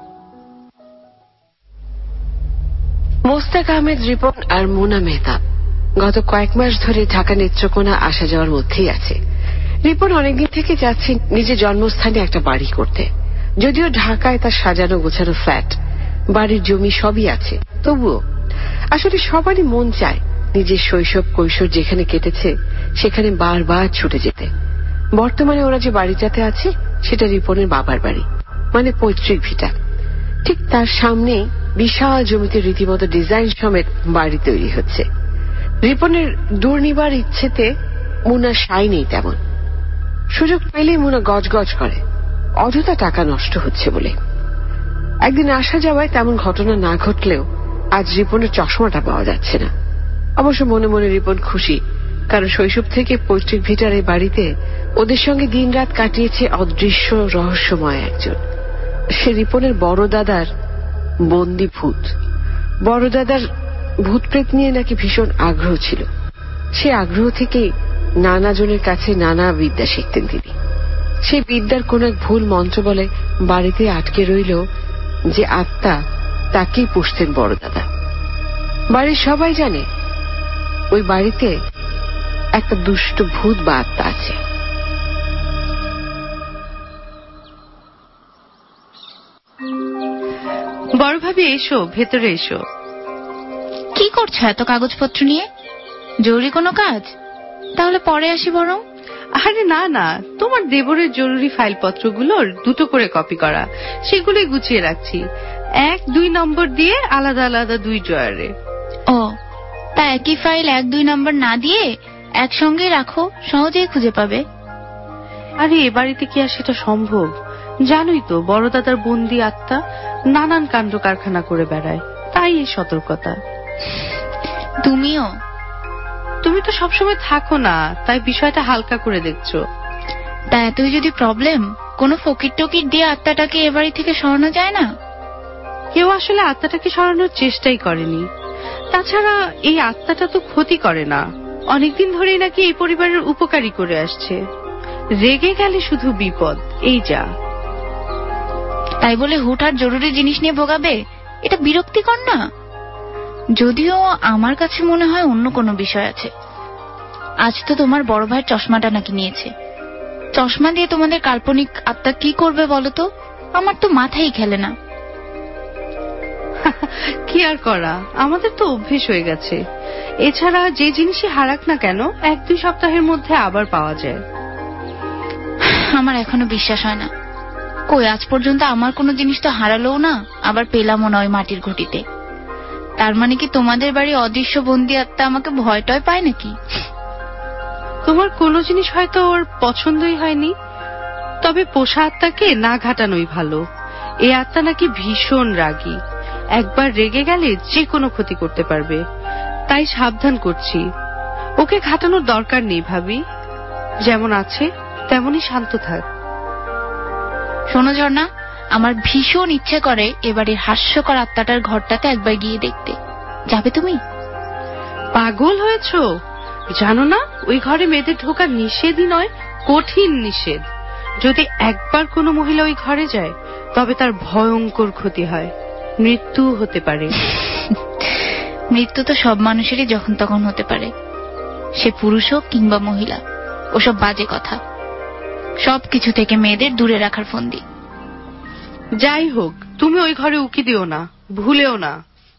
মোস্তাক আহমেদ রিপন আর মুনা মেহতা গত কয়েক মাস ধরে ঢাকা নেত্রকোনা আসা যাওয়ার মধ্যেই আছে। রিপন অনেকদিন থেকে যাচ্ছে নিজের জন্মস্থানে একটা বাড়ি করতে। যদিও ঢাকায় তার সাজানো গোছানো ফ্ল্যাট, বাড়ির জমি সবই আছে, তবুও আসলে সবারই মন চায় নিজের শৈশব কৈশোর যেখানে কেটেছে সেখানে বারবার ছুটে যেতে। বর্তমানে ওরা যে বাড়িটাতে আছে সেটা রিপনের বাবার বাড়ি, মানে পৈতৃক ভিটা। ঠিক তার সামনে বিশাল জমিতে রীতিমতো ডিজাইন সমেত বাড়ি তৈরি হচ্ছে। রিপনের দূর নিবার ইচ্ছেতে মুনার সাই নেই তেমন। সুযোগ পেলেই মুনা গজগজ করে, অযথা টাকা নষ্ট হচ্ছে বলে। একদিন আসা যাওয়ায় তেমন ঘটনা না ঘটলেও আজ রিপনের চশমাটা পাওয়া যাচ্ছে না। অবশ্য মনে মনে রিপন খুশি, কারণ শৈশব থেকে পৈতৃক ভিটার এই বাড়িতে ওদের সঙ্গে দিনরাত কাটিয়েছে অদৃশ্য রহস্যময় একজন। সে রিপনের বড় দাদার বন্দি ভূত। বড় দাদার ভূত প্রেত নিয়ে নাকি ভীষণ আগ্রহ ছিল। সে আগ্রহ থেকেই নানা জনের কাছে নানা বিদ্যা শিখতেন তিনি। সেই বিদ্যার কোন এক ভুল মন্ত্র বলে বাড়িতে আটকে রইল যে আত্মা, তাকেই পুষতেন বড় দাদা। বাড়ির সবাই জানে ওই বাড়িতে একটা দুষ্ট ভূত বা আত্মা আছে। বড় ভাবি, এসো, ভেতরে এসো। কি করছো এত কাগজপত্র নিয়ে? জরুরি কোনো কাজ? তাহলে পরে আসি বরং। আরে না না, তোমার দেবরের জরুরি ফাইলপত্রগুলোর 2টো করে কপি করা, সেগুলোই গুছিয়ে রাখছি। 1-2 নম্বর দিয়ে আলাদা আলাদা 2 ড্রয়ারে। ও, তা একই ফাইল 1-2 নম্বর না দিয়ে একসঙ্গে রাখো, সহজেই খুঁজে পাবে। আরে এ বাড়িতে কি আর সেটা সম্ভব? জানোই তো বড় দাদার বন্দি আত্মা নানান কাণ্ড কারখানা করে বেড়ায়, তাই এই সতর্কতা। তুমি তো সবসময় থাকো না, তাই বিষয়টা হালকা করে দেখছো। তা এতই যদি প্রবলেম, কোনো ফকির টকির দিয়ে আত্মাটাকে এ বাড়ি থেকে সরানো যায় না? কেউ আসলে আত্মাটাকে সরানোর চেষ্টাই করেনি। তাছাড়া এই আত্মাটা তো ক্ষতি করে না, অনেকদিন ধরেই নাকি এই পরিবারের উপকারী করে আসছে। রেগে গেলে শুধু বিপদ, এই যা। তাই বলে হুটহাট জরুরি জিনিস নিয়ে ভোগাবে? এটা বিরক্তিকর না? যদিও আমার কাছে মনে হয় অন্য কোনো বিষয় আছে। আজ তো তোমার বড় ভাইয়ের চশমাটা নাকি নিয়েছে। চশমা দিয়ে তোমাদের কাল্পনিক আত্মা কি করবে বলো তো? আমার তো মাথাই খেলে না। কি আর করা, আমাদের তো অভ্যেস হয়ে গেছে। এছাড়া যে জিনিসই হারাক না কেন 1-2 সপ্তাহের মধ্যে আবার পাওয়া যায়। আমার এখনো বিশ্বাস হয় না। কই, আজ পর্যন্ত আমার কোনো জিনিস তো হারালোও না, আবার পেলামও নয় মাটির ঘটিতে। তার মানে কি তোমাদের বাড়ি অদৃশ্য বন্দী আত্মা আমাকে ভয় টয় পায় নাকি? তোমার কোনো জিনিস হয়তো ওর পছন্দই হয়নি। তবে পোষা আত্মাকে না ঘাটানোই ভালো। এই আত্মা নাকি ভীষণ রাগী, একবার রেগে গেলে যে কোনো ক্ষতি করতে পারবে। তাই সাবধান করছি, ওকে ঘাটানোর দরকার নেই ভাবি। যেমন আছে তেমনই শান্ত থাক। শোনো ঝর্ণা, আমার ভীষণ ইচ্ছে করে এবারে হাস্যকর আত্মাটার ঘরটাতে একবার গিয়ে দেখতে। যাবে তুমি? পাগল হয়েছো? জানো না ওই ঘরে মেয়েদের ঢোকা নিষেধই নয়, কঠিন নিষেধ। যদি একবার কোনো মহিলা ওই ঘরে যায় তবে তার ভয়ঙ্কর ক্ষতি হয়, মৃত্যু হতে পারে। মৃত্যু তো সব মানুষেরই যখন তখন হতে পারে, সে পুরুষ হোক কিংবা মহিলা। ওসব বাজে কথা। সবকিছু থেকে মেয়েদের দূরে রাখার ফন্দি। যাই হোক, তুমি ওই ঘরে উকি দিও না, ভুলেও না।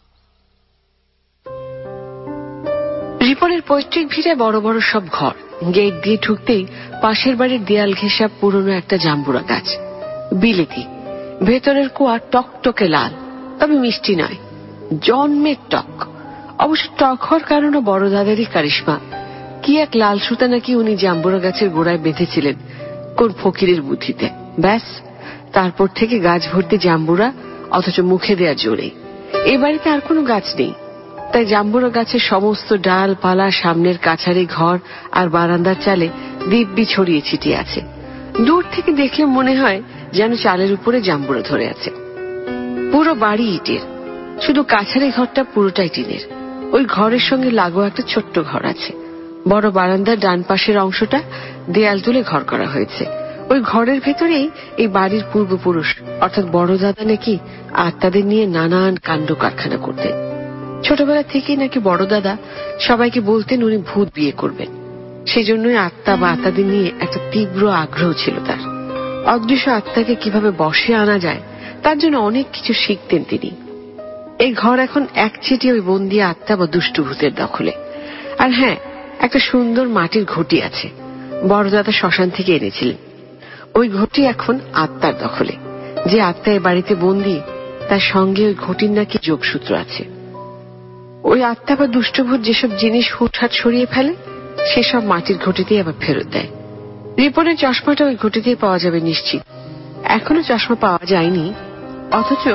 রিপনের পৈতৃক ভিড়ে বড় বড় সব ঘর। গেট দিয়ে ঢুকতেই পাশের বাড়ির দেয়াল ঘেঁষা পুরনো একটা জাম্বুরা গাছ, বিলেতি। ভেতরের কুয়া টকটকে লাল, তবে মিষ্টি নয়, জন্মের টক। অবশ্য টক হওয়ার কারণে বড় দাদারই কারিশমা। কি এক লাল সুতা নাকি উনি জাম্বুরা গাছের গোড়ায় বেঁধেছিলেন কোন ফকিরের বুদ্ধিতে। ব্যাস, তারপর থেকে গাছ ভর্তি জাম্বুরা, অথচ মুখে দেয়া জোরে। এ বাড়িতে আর কোনো গাছ নেই, তাই জাম্বুরা গাছের সমস্ত ডাল পালা সামনের কাছারি ঘর আর বারান্দার চালে দিব্যি ছড়িয়ে ছিটিয়ে আছে। দূর থেকে দেখলে মনে হয় যেন চালের উপরে জাম্বুরা ধরে আছে। পুরো বাড়ি ইটের, শুধু কাছারি ঘরটা পুরোটাই টিনের। ওই ঘরের সঙ্গে লাগোয়া একটা ছোট্ট ঘর আছে। বড় বারান্দার ডান পাশের অংশটা দেয়াল তুলে ঘর করা হয়েছে। ওই ঘরের ভেতরেই এই বাড়ির পূর্বপুরুষ অর্থাৎ বড় দাদা নাকি আত্মাদের নিয়ে নানান কাণ্ড কারখানা করতেন। ছোটবেলা থেকেই নাকি বড় দাদা সবাইকে বলতেন উনি ভূত বিয়ে করবেন। সেজন্যই আত্মা বা আত্মাদের নিয়ে একটা তীব্র আগ্রহ ছিল তার। অদৃশ্য আত্মাকে কিভাবে বশে আনা যায় তার জন্য অনেক কিছু শিখতেন তিনি। এই ঘর এখন একচেটিয়া ওই বন্দি আত্মা বা দুষ্টু ভূতের দখলে। আর হ্যাঁ, একটা সুন্দর মাটির ঘটি আছে, বড় দাদা শ্মশান থেকে এনেছিলেন। ওই ঘটি এখন আত্মার দখলে। যে আত্মা এ বাড়িতে বন্দী তার সঙ্গে ওই ঘটির নাকি যোগসূত্র আছে। ওই আত্মা বা দুষ্টভূত যেসব জিনিস হুটহাট সরিয়ে ফেলে সেসব মাটির ঘটিতেই আবার ফেরত দেয়। রিপনের চশমাটা ওই ঘটিতেই পাওয়া যাবে নিশ্চিত। এখনো চশমা পাওয়া যায়নি, অথচ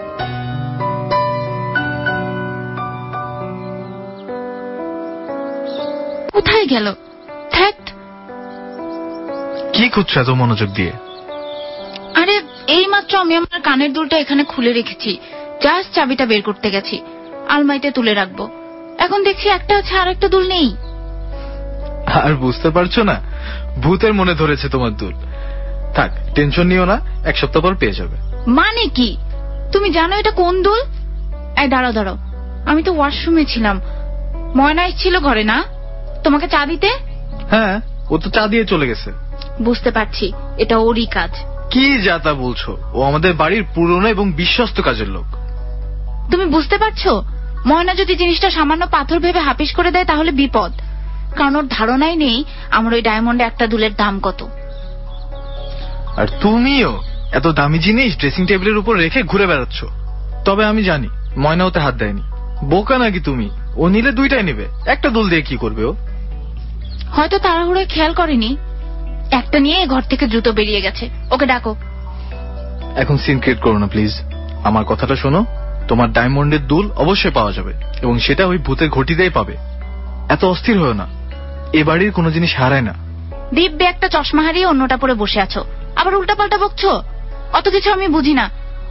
কোথায় গেল? কি খুঁজছো এত মনোযোগ দিয়ে? আরে এইমাত্র আমি আমার কানের দুলটা এখানে খুলে রেখেছি, জাস্ট চাবিটা বের করতে গেছি, আলমারিতে তুলে রাখবো। এখন দেখছি একটা আছে আর একটা দুল নেই। আর বুঝতে পারছো না? ভূতের মনে ধরেছে তোমার দুল। থাক, টেনশন নিও না, 1 সপ্তাহ পর পেয়ে যাবে। মানে কি? তুমি জানো এটা কোন দুল? এই দাঁড়াও, আমি তো ওয়াশরুমে ছিলাম, ময়না এসেছিল ঘরে না তোমাকে চা দিতে? হ্যাঁ, ও তো চা দিয়ে চলে গেছে। বুঝতে পারছি, এটা ওরই কাজ। কি যাতা বলছো? ও আমাদের বাড়ির পুরনো এবং বিশ্বস্ত কাজের লোক। তুমি বুঝতে পারছো, ময়না যদি জিনিসটা সামান্য পাথর ভেবে হাপিস করে দেয় তাহলে বিপদ। কারণ ওর ধারণাই নেই আমার ওই ডায়মন্ডে একটা দুলের দাম কত। আর তুমিও এত দামি জিনিস ড্রেসিং টেবিলের উপর রেখে ঘুরে বেড়াচ্ছ। তবে আমি জানি ময়না ওতে হাত দেয়নি। বোকা নাকি তুমি? ও নিলে 2টাই নেবে, একটা দুল দিয়ে কি করবে ও? হয়তো তাড়াহুড়োয় খেয়াল করেনি, একটা নিয়ে ঘর থেকে দ্রুত বেরিয়ে গেছে। ওকে ডাকো। এখন সিন ক্রিয়েট করো না প্লিজ। আমার কথাটা শোনো, তোমার ডায়মন্ডের দুল অবশ্যই পাওয়া যাবে এবং সেটা ওই ভূতের ঘটিতেই পাবে। এত অস্থির হও না, এ বাড়ির কোনো জিনিস হারায় না। দিব্যে একটা চশমা হারিয়ে অন্যটা পরে বসে আছো, আবার উল্টাপাল্টা বকছো। অত কিছু আমি বুঝি না।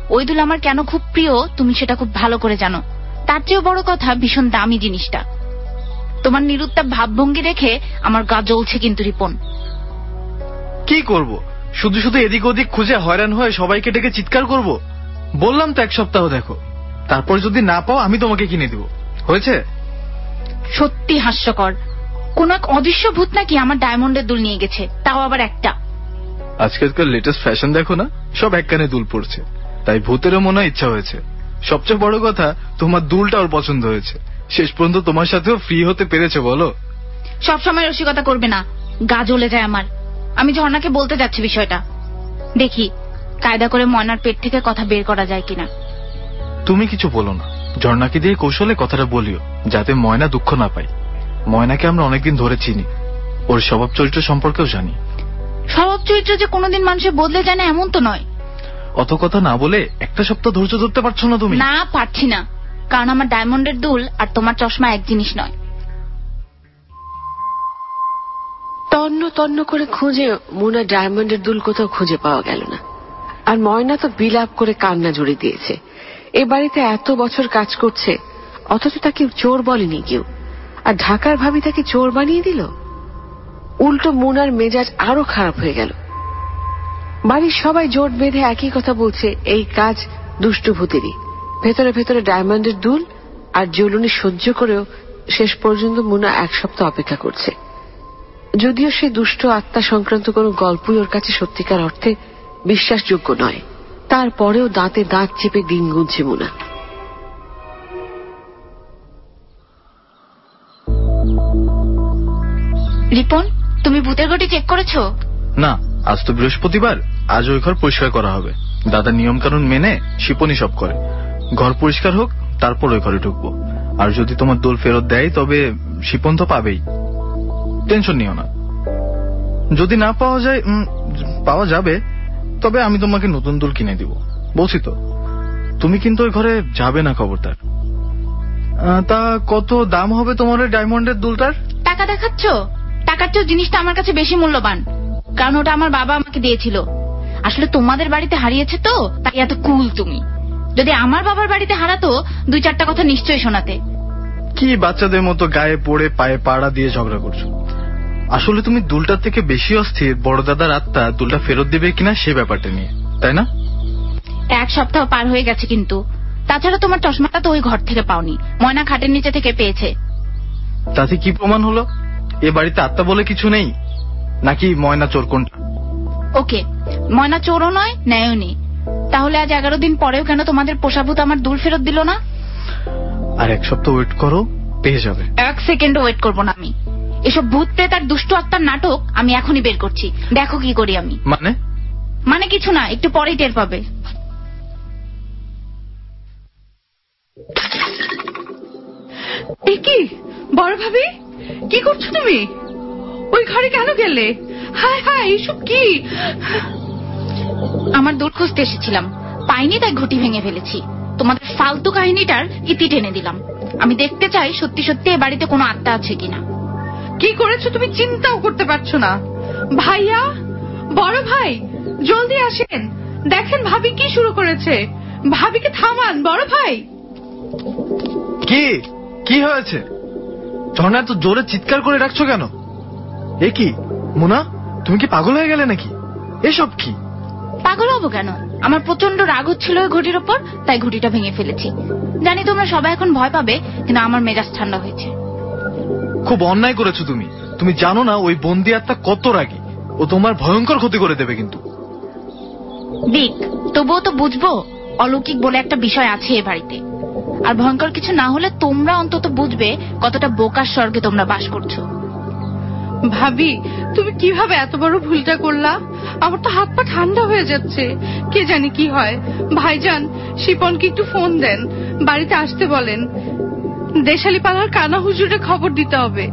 ওই দুল আমার কেন খুব প্রিয় তুমি সেটা খুব ভালো করে জানো। তার চেয়েও বড় কথা ভীষণ দামি জিনিসটা। তোমার নিরুত্তাপ ভাবভঙ্গি দেখে আমার গা জ্বলছে কিন্তু রিপন। কি করব? শুধু শুধু এদিক ওদিক খুঁজে হয়রান হয়ে সবাইকে ডেকে চিৎকার করব? বললাম তো 1 সপ্তাহ দেখো, তারপর যদি না পাও আমি তোমাকে কিনে দিব। হয়েছে? সত্যি হাস্যকর। কোন এক অদৃশ্য ভূত নাকি আমার ডায়মন্ডের দুল নিয়ে গেছে, তাও আবার একটা। আজকালকার লেটেস্ট ফ্যাশন দেখো না, সব এক কানে দুল পড়ছে, তাই ভূতেরও মনে ইচ্ছা হয়েছে। সবচেয়ে বড় কথা তোমার দুলটা ওর পছন্দ হয়েছে। শেষ পর্যন্ত তোমার সাথেও ফ্রি হতে পেরেছে বলো। সবসময় রসিকতা করবে না, গা জ্বলে যায় আমার। আমি ঝর্ণাকে বলতে যাচ্ছি বিষয়টা, দেখি কায়দা করে ময়নার পেট থেকে কথা বের করা যায় কিনা। তুমি কিছু বলো না, ঝর্ণাকে দিয়ে কৌশলে কথাটা বলিও, যাতে ময়না দুঃখ না পায়। ময়নাকে আমরা অনেকদিন ধরে চিনি, ওর স্বভাব চরিত্র সম্পর্কেও জানি। স্বভাব চরিত্র যে কোনোদিন মানুষের বদলে যায় না এমন তো নয়। অত কথা না বলে 1 সপ্তাহ ধৈর্য ধরতে পারছো না তুমি? না, পারছি না, কারণ আমার ডায়মন্ডের দুল আর তোমার চশমা এক জিনিস নয়। তন্ন তন্ন করে খুঁজে মুনা ডায়মন্ডের দুল কোথাও খুঁজে পাওয়া গেল না। আর ময়না তো বিলাপ করে কান্না জুড়ে দিয়েছে। এ বাড়িতে এত বছর কাজ করছে, অথচ তাকে চোর বলেনি কেউ, আর ঢাকার ভাবি তাকে চোর বানিয়ে দিল। উল্টো মুনার মেজাজ আরো খারাপ হয়ে গেল। বাড়ির সবাই জোট বেঁধে একই কথা বলছে, এই কাজ দুষ্ট ভূতেরই। ভেতরে ভেতরে ডায়মন্ডের দুল আর জ্বলুনি সহ্য করেও শেষ পর্যন্ত মুনা 1 সপ্তাহ অপেক্ষা করছে। যদিও সে দুষ্ট আত্মা সংক্রান্ত কোনো গল্পই ওর কাছে সত্যিকার অর্থে বিশ্বাসযোগ্য নয়, তারপরেও দাঁতে দাঁত চেপে দিন গুনছে মুনা। রিপন, তুমি ভূতের ঘটি চেক করেছো? না, আজ তো বৃহস্পতিবার, আজ ওই ঘর পরিষ্কার করা হবে। দাদা নিয়ম কানুন মেনে শিপনি সব করে। ঘর পরিষ্কার হোক, তারপর ওই ঘরে ঢুকবো। আর যদি তোমার দোল ফেরত দেয় তবে শিপন তো পাবেই, টেনশন নিও না। যদি না পাওয়া যায়, পাওয়া যাবে, তবে আমি তোমাকে নতুন দুল কিনে দিব, বলছি তো। তুমি কিন্তু ওই ঘরে যাবে না, খবরদার। তা কত দাম হবে তোমার ওই ডায়মন্ডের দুলটার? টাকা দেখাচ্ছ? টাকার চেয়েও জিনিসটা আমার কাছে বেশি মূল্যবান, কারণ ওটা আমার বাবা আমাকে দিয়েছিল। আসলে তোমাদের বাড়িতে হারিয়েছে তো, তাই এত কুল তুমি। যদি আমার বাবার বাড়িতে হারাতো 2-4টা কথা নিশ্চয়ই শোনাতে। কি বাচ্চাদের মতো গায়ে পড়ে পায়ে পাড়া দিয়ে ঝগড়া করছো? আসলে তুমি দুলটার থেকে বেশি অস্থির বড় দাদার আত্মা দুলটা ফেরত দেবে কিনা সে ব্যাপারটা নিয়ে, তাই না? 1 সপ্তাহ পার হয়ে গেছে কিন্তু। তাছাড়া তোমার চশমাটা তো ওই ঘর থেকে পাওনি, ময়না খাটের নিচে থেকে পেয়েছে। তাতে কি প্রমাণ হলো? এ বাড়িতে আত্মা বলে কিছু নেই নাকি? ময়না চোর কোনটা? ওকে, ময়না চোরও নয়, ন্যায়ও নেই। তাহলে আজ 11 দিন পরেও কেন তোমাদের পোষাভূত আমার দুল ফেরত দিল না? আর 1 সপ্তাহ ওয়েট করো, পেয়ে যাবে। 1 সেকেন্ড ওয়েট করবো না আমি। এসব ভূত প্রেত আর দুষ্ট আত্মার নাটক আমি এখনই বের করছি, দেখো কি করি আমি। মানে কিছু না, একটু পরেই টের পাবে। কি বড় ভাবি, কি করছো তুমি? ওই ঘরে কেন গেলে? হায় হায়, এসব কি? আমার দুল খুঁজতে এসেছিলাম, পাইনি, তাই ঘটি ভেঙে ফেলেছি। তোমাদের ফালতু কাহিনীটার ইতি টেনে দিলাম। আমি দেখতে চাই সত্যি সত্যি এ বাড়িতে কোনো আত্মা আছে কিনা। কি করেছো তুমি চিন্তাও করতে পারছো না। ভাইয়া, বড় ভাই, জলদি আসেন, দেখেন ভাবি কি শুরু করেছে। ভাবিকে থামান বড় ভাই। কি হয়েছে? ঝর্ণা এত জোরে চিৎকার করে ডাকছো কেন? এ কি মুনা, তুমি কি পাগল হয়ে গেলে নাকি? এসব কি? পাগল হবো কেন? আমার প্রচন্ড রাগ হচ্ছিল ওই ঘটির ওপর, তাই ঘটিটা ভেঙে ফেলেছি। জানি তোমরা সবাই এখন ভয় পাবে, কিন্তু আমার মেজাজ ঠান্ডা হয়েছে। খুব অন্যায় করেছো তুমি। তুমি জানো না ওই বন্দি আত্মা কত রাগী, ও তোমার ভয়ঙ্কর ক্ষতি করে দেবে কিন্তু। দিক, তবুও তো বুঝবো অলৌকিক বলে একটা বিষয় আছে এ বাড়িতে। আর ভয়ঙ্কর কিছু না হলে তোমরা অন্তত বুঝবে কতটা বোকার স্বর্গে তোমরা বাস করছো। ভাবি, তুমি কিভাবে এত বড় ভুলটা করলা? আমার তো হাত পা ঠান্ডা হয়ে যাচ্ছে, কে জানি কি হয়। ভাইজান, শিপনকে একটু ফোন দেন, বাড়িতে আসতে বলেন। দেশালি পাড়ার কানা হুজুরে খবর দিতে হবে।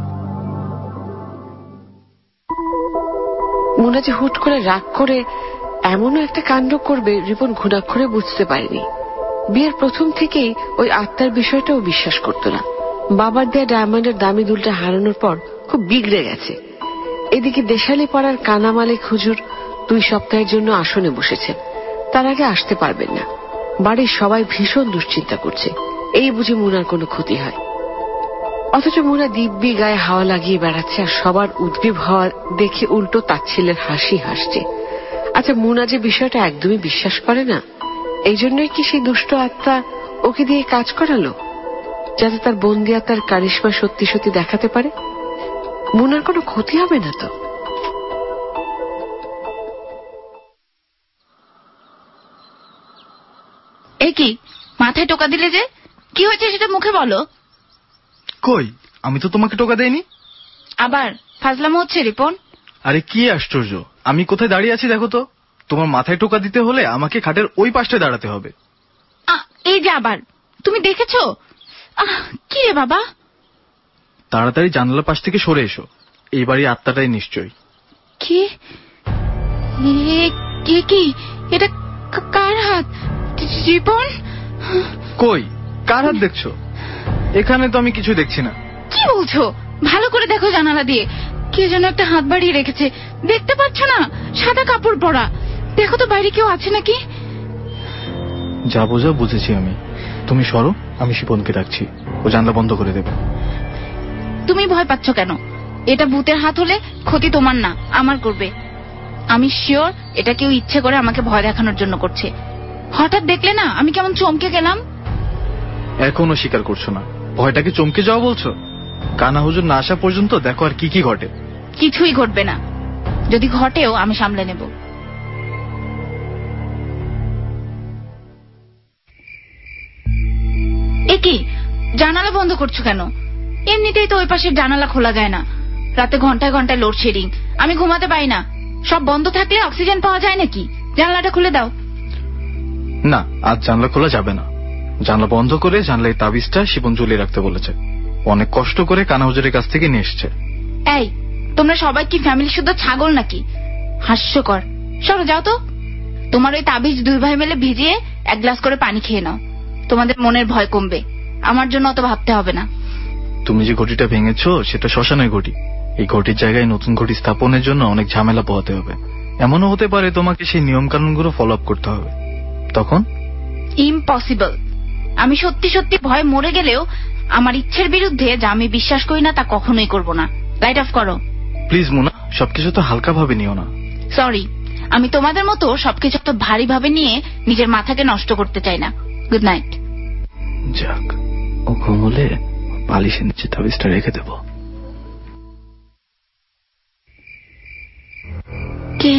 মুনা যে হুট করে রাগ করে এমনও একটা কাণ্ড করবে রিপন ঘুণাক্ষরে বুঝতে পারেনি। বিয়ের প্রথম থেকেই ওই আত্মার বিষয়টাও বিশ্বাস করত না। বাবার দেয়া ডায়মন্ডের দামি দুলটা হারানোর পর খুব বিগড়ে গেছে। এদিকে দেশালি পাড়ার কানা মালিক হুজুর 2 সপ্তাহের জন্য আসনে বসেছেন, তার আগে আসতে পারবেন না। বাড়ির সবাই ভীষণ দুশ্চিন্তা করছে এই বুঝি মুনার কোনো ক্ষতি হয়। অথচ মুনা দিব্যি গায়ে হাওয়া লাগিয়ে বেড়াচ্ছে আর সবার উদ্গ্রীব হওয়া দেখে উল্টো তাচ্ছিল্যের হাসি হাসছে। আচ্ছা, মুনা যে বিষয়টা একদমই বিশ্বাস করে না, এই জন্যই কি সেই দুষ্ট আত্মা ওকে দিয়ে কাজ করালো, যাতে তার বন্দি আত্মার কারিশমা সত্যি সত্যি দেখাতে পারে? মুনার কোনো ক্ষতি হবে না তো? এ কি, মাথায় টোকা দিলে যে? কি হয়েছে সেটা মুখে বলো। কই, আমি তো তোমাকে টোকা দেইনি। আবার ফাজলামো হচ্ছে রিপন। আরে কি আশ্চর্য, আমি কোথায় দাঁড়িয়ে আছি দেখো তো। তোমার মাথায় টোকা দিতে হলে আমাকে খাটের ওই পাশটায় দাঁড়াতে হবে। এই যে আবার তুমি দেখেছো? কি রে বাবা? তাড়াতাড়ি জানালার পাশ থেকে সরে এসো, এই বাড়ি আত্মাটাই নিশ্চয়ই। কি কি এটা? কার হাত? রিপন? কই, কার হাত দেখছো? এখানে তো আমি কিছু দেখছি না। কি বলছো? ভালো করে দেখো জানালা দিয়ে, কে যেন একটা হাত বাড়িয়ে রেখেছে। দেখতে পাচ্ছ না? সাদা কাপড় পরা। দেখো তো বাইরে কেউ আছে নাকি। যা বোঝা বুঝেছি আমি। তুমি সরো, আমি শিপনকে ডাকছি, ও জানলা বন্ধ করে দেবে। তুমি ভয় পাচ্ছ কেন? এটা ভূতের হাত হলে ক্ষতি তোমার না, আমার করবে। আমি শিওর এটা কেউ ইচ্ছে করে আমাকে ভয় দেখানোর জন্য করছে। হঠাৎ দেখলে না আমি কেমন চমকে গেলাম। এখনো স্বীকার করছো না? ভয়টাকে চমকে যাওয়া বলছো? কানা হুজুর না আসা পর্যন্ত দেখো আর কি কি ঘটে। কিছুই ঘটবে না, যদি ঘটেও আমি সামলে নেব। এ কি, জানালা বন্ধ করছো কেন? এমনিতেই তো ওই পাশের জানালা খোলা যায় না। রাতে ঘন্টায় ঘন্টায় লোডশেডিং, আমি ঘুমাতে পাই না। সব বন্ধ থাকলে অক্সিজেন পাওয়া যায় নাকি? জানলাটা খুলে দাও। না, আজ জানলা খোলা যাবে না। জানলা বন্ধ করে জানলায় তাবিজটা শিপন ঝুলিয়ে রাখতে বলেছে। অনেক কষ্ট করে কানা হুজুরের কাছ থেকে নিয়ে এসছে। এই, তোমরা সবাই কি ফ্যামিলি শুদ্ধ ছাগল নাকি? হাস্যকর। সরো যাও তো। তোমার ওই তাবিজ 2 ভাই মিলে ভিজিয়ে 1 গ্লাস করে পানি খেয়ে নাও, তোমাদের মনের ভয় কমবে। আমার জন্য অত ভাবতে হবে না। তুমি যে ঘটিটা ভেঙেছো সেটা শ্মশানের ঘটি। এই ঘটির জায়গায় নতুন ঘটি স্থাপনের জন্য অনেক ঝামেলা পোহাতে হবে। এমনও হতে পারে তোমাকে সেই নিয়ম কানুনগুলো ফলো আপ করতে হবে। তখন ইম্পসিবল। আমি সত্যি সত্যি ভয় মরে গেলেও আমার ইচ্ছের বিরুদ্ধে যা আমি বিশ্বাস করি না তা কখনোই করব না। লাইট অফ করো প্লিজ। মুনা, সবকিছু তো হালকা ভাবে নিও না। সরি, আমি তোমাদের মতো সবকিছু তো ভারী ভাবে নিয়ে নিজের মাথাকে নষ্ট করতে চাই না। Good night. যাক, ও ঘুমলে বালিশের নিচে তাবিজটা রেখে দেব। কে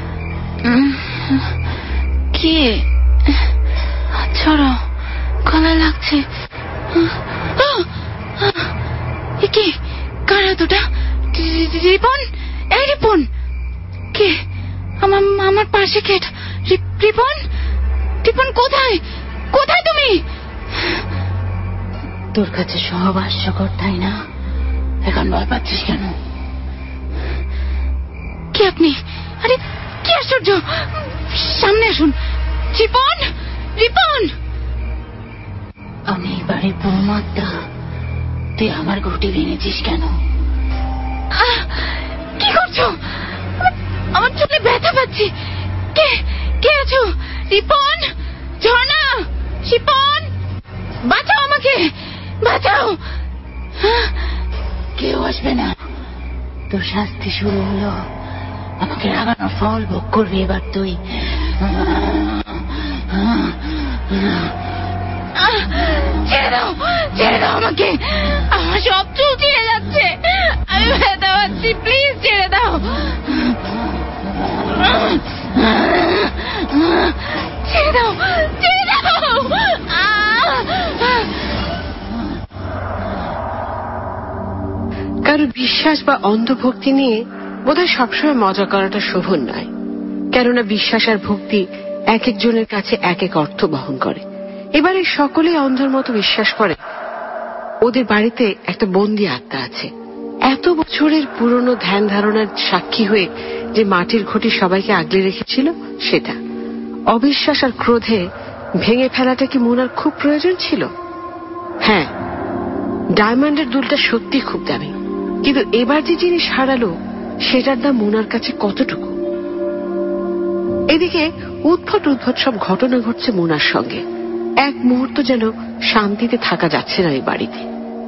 কে? ছাড়ো, গলা লাগছে। কি, কার হাতটা? রিপন? এই রিপন কে? আমার পাশে কে? রিপন? রিপন কোথায়? কোথায় তুমি? তোর কাছে সব হাস্যকর, তাই না? এখন ভয় পাচ্ছিস কেন? কি আপনি? আরে কি আশ্চর্য! সামনে আসুন। রিপন, রিপন! আমি বাড়ির বৌমাত্রা। তুই আমার ঘটি ভেঙেছিস কেন? কি করছো? আমার চুলে ব্যথা পাচ্ছি। কে কে আছো? রিপন, ঝর্ণা, শিপন, বাঁচাও আমাকে, বাঁচাও। কেউ আসবে না। তোর শাস্তি শুরু হলো। আমাকে রাগানোর ফল ভোগ করবি এবার তুই। ছেড়ে দাও, ছেড়ে দাও আমাকে। আমার সব চুল ছিঁড়ে যাচ্ছে, আমি ব্যথা পাচ্ছি। প্লিজ ছেড়ে দাও, ছেড়ে দাও, ছেড়ে দাও। কারো বিশ্বাস বা অন্ধভক্তি নিয়ে বোধহয় সবসময় মজা করাটা শোভন নয়। কেননা বিশ্বাস আর ভক্তি এক একজনের কাছে এক এক অর্থ বহন করে। এবারে সকলেই অন্ধের মতো বিশ্বাস করে ওদের বাড়িতে একটা বন্দি আত্মা আছে। এত বছরের পুরনো ধ্যান ধারণার সাক্ষী হয়ে যে মাটির ঘটি সবাইকে আগলে রেখেছিল সেটা। অবিশ্বাস আর ক্রোধে ভেঙে ফেলাটা কি মুনার খুব প্রয়োজন ছিল? হ্যাঁ, ডায়মন্ডের দুলটা সত্যি খুব দামি, কিন্তু এবার যে জিনিস হারালো সেটার দাম মুনার কাছে কতটুকু? এদিকে উদ্ভট উদ্ভট সব ঘটনা ঘটছে মোনার সঙ্গে। এক মুহূর্ত যেন শান্তিতে থাকা যাচ্ছে না এই বাড়িতে।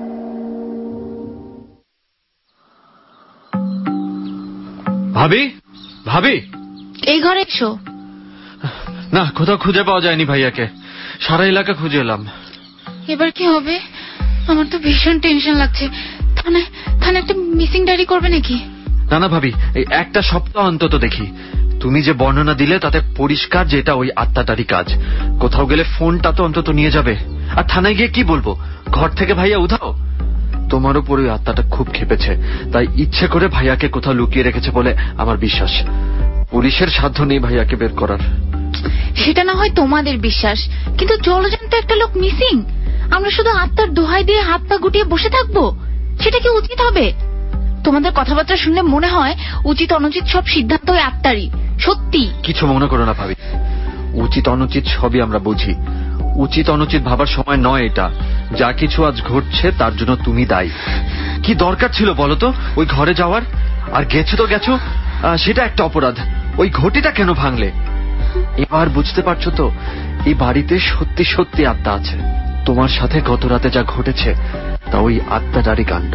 ভাবি, ভাবি, এই ঘরে এসো। না, কোথাও খুঁজে পাওয়া যায়নি ভাইয়াকে। সারা এলাকা খুঁজে এলাম। এবার কি হবে? আমার তো ভীষণ টেনশন লাগছে। থানায় একটা মিসিং ডায়েরি করবে নাকি? না না ভাবি, এই একটা সপ্তাহ অন্তত দেখি। তুমি যে বর্ণনা দিলে তাতে পরিষ্কার যে এটা ওই আত্মাটারই কাজ। কোথাও গেলে ফোনটা তো অন্তত নিয়ে যাবে। আর থানায় গিয়ে কি বলবো, ঘর থেকে ভাইয়া উধাও? তোমার উপর ওই আত্মাটা খুব খেপেছে, তাই ইচ্ছে করে ভাইয়াকে কোথাও লুকিয়ে রেখেছে বলে আমার বিশ্বাস। পুলিশের সাধ্য নেই ভাইয়াকে বের করার। সেটা না হয় তোমাদের বিশ্বাস, কিন্তু জলজান্ত একটা লোক মিসিং, আমরা শুধু আত্মার দোহাই দিয়ে হাত পা গুটিয়ে বসে থাকবো? সেটা কি উচিত হবে? তোমাদের কথাবার্তা শুনলে মনে হয় উচিত অনুচিত সব সিদ্ধান্ত ওই আত্মারই। সত্যি কিছু মনে করো না ভাবি, উচিত অনুচিত সবই আমরা বুঝি। উচিত অনুচিত ভাবার সময় নয় এটা। যা কিছু আজ ঘটছে তার জন্য তুমি দায়ী। কি দরকার ছিল বলো তো ওই ঘরে যাওয়ার? আর গেছো তো গেছো, সেটা একটা অপরাধ। ওই ঘটিটা কেন ভাঙলে? এবার বুঝতে পারছো তো, এই বাড়িতে সত্যি সত্যি আত্মা আছে। তোমার সাথে গত রাতে যা ঘটেছে তা ওই আত্মাটারই কাণ্ড।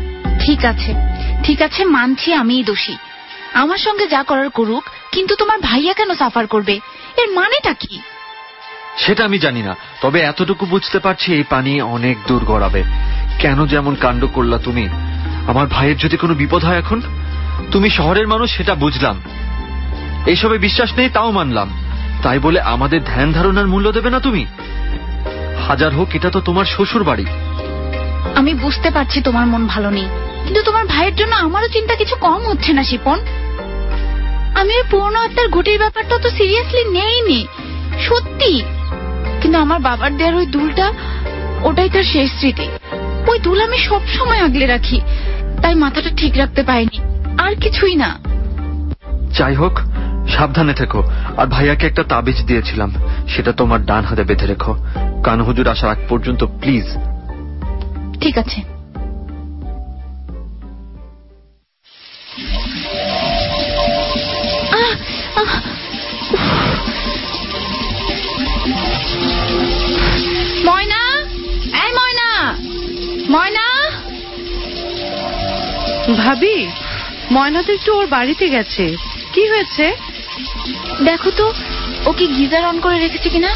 ঠিক আছে, মানছি আমিই দোষী। আমার সঙ্গে যা করার করুক, কিন্তু তোমার ভাইয়া কেন সাফার করবে? এর মানেটা কি? সেটা আমি জানি না, তবে এতটুকু বুঝতে পারছি এই পানি অনেক দূর গড়াবে। কেন যেমন কাণ্ড করলা তুমি? আমার ভাইয়ের যদি কোনো বিপদ হয় এখন? তুমি শহরের মানুষ সেটা বুঝলাম, এইসবে বিশ্বাস নেই তাও মানলাম। তাই বলে আমাদের ধ্যান ধারণার মূল্য দেবে না তুমি? হাজার হোক এটা তো তোমার শ্বশুর বাড়ি। আমি বুঝতে পারছি তোমার মন ভালো নেই, কিন্তু তোমার ভাইয়ের জন্য আমারও চিন্তা কিছু কম হচ্ছে না শিপন। আমি ওই পুরনো আত্মার ঘটির ব্যাপারটা তো সিরিয়াসলি নেইনি, সত্যি। কিন্তু আমার বাবার দেওয়ার ওই দুলটা, ওটাই তার শেষ স্মৃতি। ওই দুল আমি সব সময় আগলে রাখি, তাই মাথাটা ঠিক রাখতে পারিনি, আর কিছুই না। যাই হোক, সাবধানে থেকো। আর ভাইয়াকে একটা তাবিজ দিয়েছিলাম, সেটা তোমার ডান হাতে বেঁধে রেখো, কানু হুজুর আসার আগ পর্যন্ত প্লিজ। ঠিক আছে। ময়না, এই ময়না, ময়না। ভাবি, ময়না তো একটু ওর বাড়িতে গেছে। কি হয়েছে দেখো তো, ওকে গিজার অন করে রেখেছে কিনা।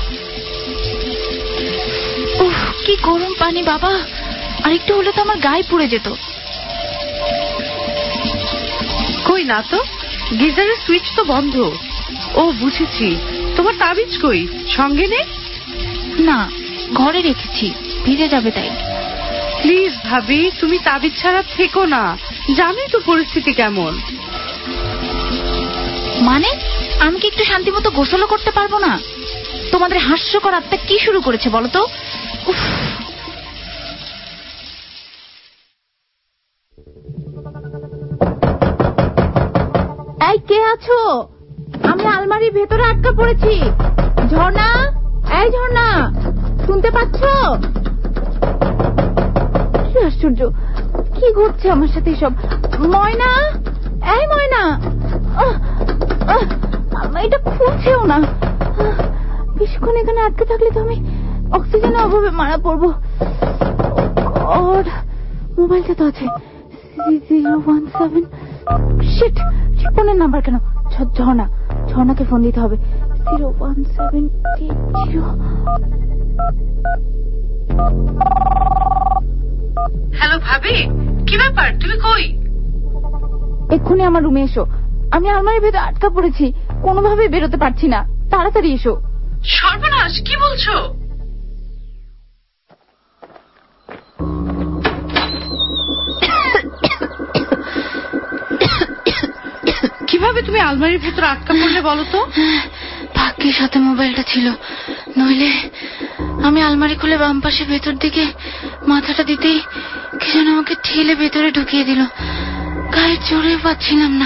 উফ, কি গরম পানি বাবা! আর একটু হলে তো আমার গায়ে পুড়ে যেত। কই না তো, গিজারের সুইচ তো বন্ধ। ও বুঝেছি, তোমার তাবিজ কই? সঙ্গে নেই? না, ঘরে রেখেছি, ভিজে যাবে তাই। প্লিজ ভাবি, তুমি তাবিজ ছাড়া থেকো না, জানোই তো পরিস্থিতি কেমন। মানে আমি কি একটু শান্তি মতো গোসলও করতে পারবো না? তোমাদের হাস্যকর আত্মা কি শুরু করেছে বলো তো? উফ। এই কে আছো? আমি আলমারির ভেতরে আটকা পড়েছি। ঝর্ণা, এই ঝর্ণা, শুনতে পাচ্ছ? কি আশ্চর্য, কি ঘটছে আমার সাথে সব? ময়না, এই ময়না, এটা খুলছেও না। বেশিক্ষণ এখানে আটকে থাকলে তো আমি অক্সিজেনের অভাবে মারা পড়বো। মোবাইলটা তো আছে, 017। শিট, ফোনের নাম্বার কেন? ঝর্ণাকে ফোন দিতে হবে। 01780। হ্যালো ভাবি, কি ব্যাপার, তুমি কই? এক্ষুনি আমার রুমে এসো। আমি আলমারির ভেতরে আটকা পড়েছি, কোনোভাবেই বেরোতে পারছি না। তাড়াতাড়ি এসো। সর্বনাশ, কি বলছো? কিভাবে তুমি আলমারির ভেতরে আটকা পড়লে বলো তো? ভাগ্যের সাথে মোবাইলটা ছিল, নইলে আমি আলমারি খুলে বাম পাশে ভেতর দিকে মাথাটা দিতেই কে যেন আমাকে ঠেলে ভেতরে ঢুকিয়ে দিল। গায়ের জোরে পাচ্ছিলাম না,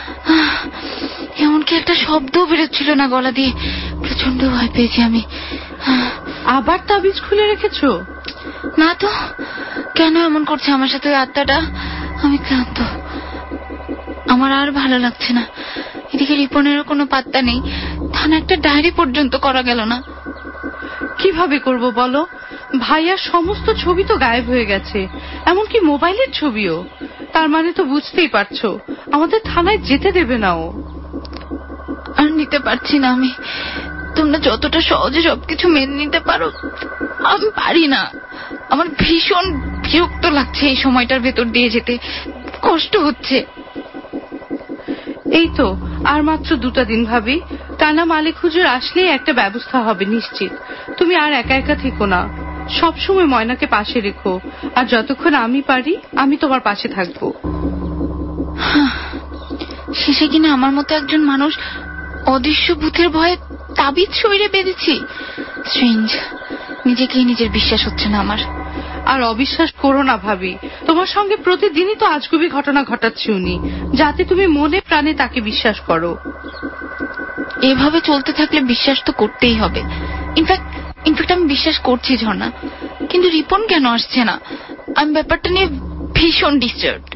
এমনকি একটা শব্দও বেরোচ্ছিল না গলা দিয়ে। প্রচন্ড ভয় পেয়েছি আমি। আবার তাবিজ খুলে রেখেছো? না তো, কেন এমন করছে আমার সাথে ওই আত্মাটা? আমি ক্লান্ত, আমার আর ভালো লাগছে না। এদিকে রিপনেরও কোনো পাত্তা নেই। থানা একটা ডায়েরি পর্যন্ত করা গেল না। কিভাবে করব বলো? ভাইয়ার সমস্ত ছবি তো গায়েব হয়ে গেছে, এমনকি মোবাইলের ছবিও। তার মানে তো বুঝতেই পারছো আমাদের থানায় যেতে দেবে না ও। আর নিতে পারছি না আমি। তোমরা যতটা সহজে সবকিছু মেনে নিতে পারো আমি পারি না। আমার ভীষণ বিরক্ত লাগছে এই সময়টার ভেতর দিয়ে যেতে, কষ্ট হচ্ছে। এই তো আর মাত্র 2টা দিন ভাবি, টানা মালিক হুজুর আসলেই একটা ব্যবস্থা হবে নিশ্চিত। তুমি আর একা একা থেকো না, সবসময় ময়নাকে পাশে রেখো, আর যতক্ষণ আমি পারি আমি তোমার পাশে থাকবো। শেষে কিনা আমার মতো একজন মানুষ অদৃশ্য ভূতের ভয়ে তাবিজ শরীরে বেঁধেছি। স্ট্রেঞ্জ, নিজেকেই নিজের বিশ্বাস হচ্ছে না আমার। আর অবিশ্বাস করো না ভাবি, তোমার সঙ্গে প্রতিদিনই তো আজগুবি ঘটনা ঘটাচ্ছে উনি, যাতে তুমি মনে প্রাণে তাকে বিশ্বাস করো। এভাবে চলতে থাকলে বিশ্বাস তো করতেই হবে। ইনফ্যাক্ট আমি বিশ্বাস করছি ঝর্ণা, কিন্তু রিপন কেন আসছে না? আমি ব্যাপারটা নিয়ে ভীষণ ডিস্টার্বড।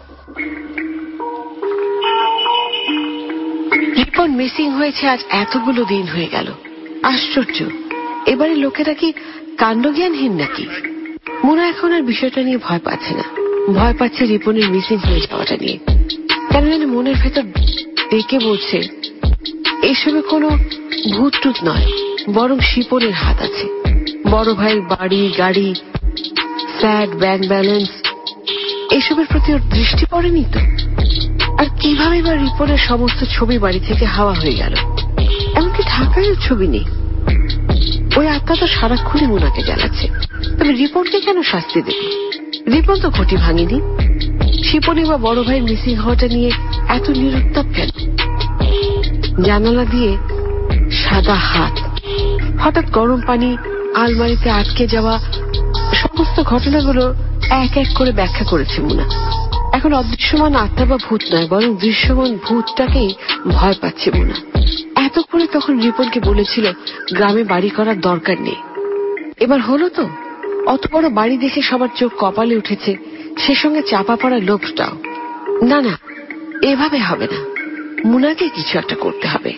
রিপন মিসিং হয়েছে আজ এতগুলো দিন হয়ে গেল। আশ্চর্য, এবারে লোকেরা কি কাণ্ডজ্ঞানহীন নাকি? মোনা এখন আর বিষয়টা নিয়ে ভয় পাচ্ছে না, ভয় পাচ্ছে রিপনের মিসিং হয়ে যাওয়াটা নিয়ে। কেন যেন মনের ভেতর ডেকে বলছে এসবে কোনো ভূত টুত নয়, বরং শিপনের হাত আছে। বড় ভাই বাড়ি গাড়ি ফ্ল্যাট ব্যাংক ব্যালেন্স এসবের প্রতি ওর দৃষ্টি পড়েনি তো? আর কিভাবে বা রিপনের সমস্ত ছবি বাড়ি থেকে হাওয়া হয়ে গেল? এমনকি ঢাকায়ও ছবি নেই। ওই আত্মা তো সারাক্ষণই মোনাকে জ্বালাচ্ছে। তবে রিপনকে কেন শাস্তি দেবে? রিপন তো ঘটি ভাঙেনি। শিপনি বা বড় ভাই মিসিং হওয়াটা নিয়ে এত নিরুত্তাপ কেন? জানালা দিয়ে সাদা হাত, হঠাৎ গরম পানি, আলমারিতে আটকে যাওয়া, সমস্ত ঘটনাগুলো এক এক করে ব্যাখ্যা করেছে মোনা। এখন অদৃশ্যমান আত্মা বা ভূত নয়, বরং দৃশ্যমান ভূতটাকেই ভয় পাচ্ছে মোনা। এত করে তখন রিপনকে বলেছিল গ্রামে বাড়ি করার দরকার নেই। এবার হলো তো, অত বড় বাড়ি দেখে সবার চোখ কপালে উঠেছে, সে সঙ্গে চাপা পড়া লোভটাও। না না, এভাবে হবে না, মোনাকে কিছু একটা করতে হবে।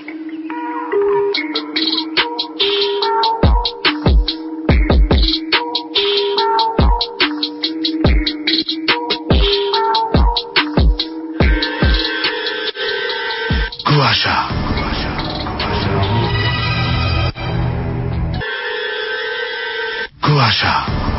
কুয়াশা কুয়াশা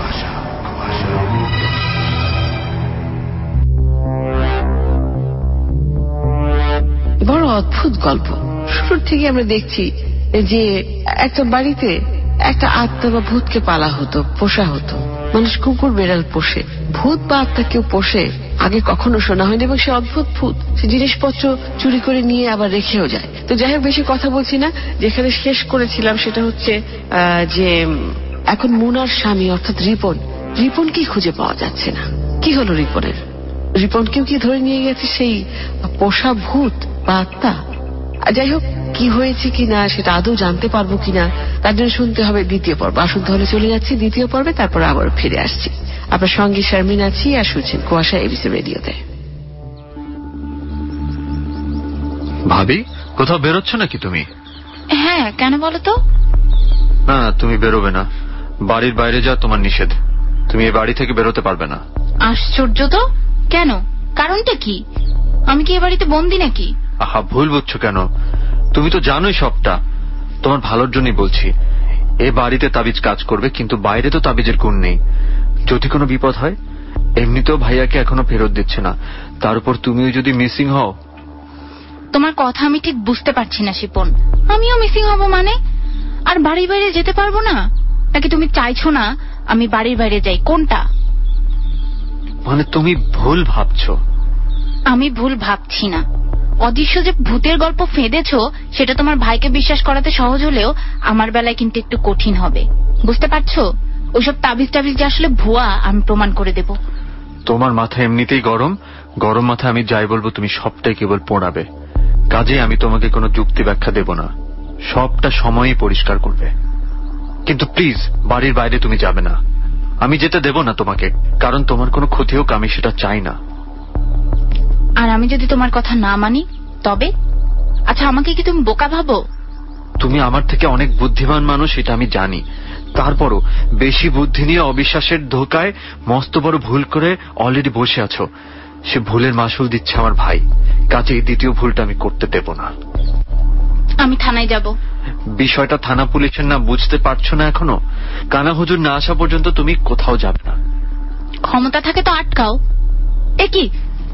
বড় অদ্ভুত গল্প। শুরুর থেকে আমরা দেখছি যে একটা বাড়িতে একটা আত্মা বা ভূতকে পালা হতো, পোষা হতো। মানুষ কুকুর বেড়াল পোষে, ভূত বা আত্মা কেউ পোষে আগে কখনো শোনা হয়নি। এবং সে অদ্ভুত ভূত, সে জিনিসপত্র চুরি করে নিয়ে আবার রেখেও যায়। তো যাই হোক, বেশি কথা বলছি না। যেখানে শেষ করেছিলাম সেটা হচ্ছে যে এখন মোনার স্বামী অর্থাৎ রিপনকেই খুঁজে পাওয়া যাচ্ছে না। কি হলো রিপনের? রিপনকেও কি ধরে নিয়ে গেছে সেই পোষা ভূত বা আত্মা? যাই হোক, কি হয়েছে কিনা সেটা আদৌ জানতে পারবো কিনা তার জন্য শুনতে হবে দ্বিতীয় পর্ব। আসুন তাহলে চলে যাচ্ছি দ্বিতীয় পর্বে, তারপর আবার ফিরে আসছি। আপনার সঙ্গে শারমিন আছি, আর শুনছেন কুয়াশা এবিসি রেডিওতে। ভাবি, কোথাও বেরোচ্ছ নাকি তুমি? হ্যাঁ, কেন বলো তো? না, তুমি বেরোবে না। বাড়ির বাইরে যা তোমার নিষেধ। তুমি এই বাড়ি থেকে বেরোতে পারবে না। আশ্চর্য তো, কেন? কারণটা কি? আমি কি এ বাড়িতে বন্দি নাকি? আহা, ভুল বুঝছো কেন? তুমি তো জানোই সবটা। তোমার ভালোর জন্যই বলছি। এ বাড়িতে তাবিজ কাজ করবে, কিন্তু বাইরে তো তাবিজের গুণ নেই। যদি কোনো বিপদ হয়, এমনিতেও ভাইয়াকে এখনো ফেরত দিচ্ছে না, তার উপর তুমিও যদি মিসিং হও। তোমার কথা আমি ঠিক বুঝতে পারছি না শিপন। আমিও মিসিং হব মানে? আর বাড়ির বাইরে যেতে পারবো না? নাকি তুমি চাইছো না আমি বাড়ির বাইরে যাই? কোনটা? মানে তুমি ভুল ভাবছো। আমি ভুল ভাবছি না। অদৃশ্য যে ভূতের গল্প ফেঁদেছো সেটা তোমার ভাইকে বিশ্বাস করাতে সহজ হলেও আমার বেলায় কিন্তু একটু কঠিন হবে, বুঝতে পারছো? ওইসব তাবিজ যে আসলে ভুয়া আমি প্রমাণ করে দেব। তোমার মাথা এমনিতেই গরম, গরম মাথা আমি যাই বলবো তুমি সবটাই কেবল পোড়াবে। কাজে আমি তোমাকে কোনো যুক্তি ব্যাখ্যা দেব না, সবটা সময়ই পরিষ্কার করবে। কিন্তু প্লিজ বাড়ির বাইরে তুমি যাবে না। আমি যেতে দেব না তোমাকে, কারণ তোমার কোনো ক্ষতি হোক আমি সেটা চাই না। আর আমি যদি তোমার কথা না মানি তবে? আচ্ছা, আমাকে কি তুমি বোকা ভাবো? তুমি আমার থেকে অনেক বুদ্ধিমান মানুষ, এটা আমি জানি। তারপরও বেশি বুদ্ধি নিয়ে অবিশ্বাসের ধোকায় মস্ত বড় ভুল করে অলরেডি বসে আছো। সে ভুলের মাসুল দিচ্ছে আমার ভাই, কাজে এই দ্বিতীয় ভুলটা আমি করতে দেব না। আমি থানায় যাব। বিষয়টা থানা পুলিশের না, বুঝতে পারছো না এখনো? কানা হুজুর না আসা পর্যন্ত তুমি কোথাও যাবে না। ক্ষমতা থাকে তো আটকাও। একই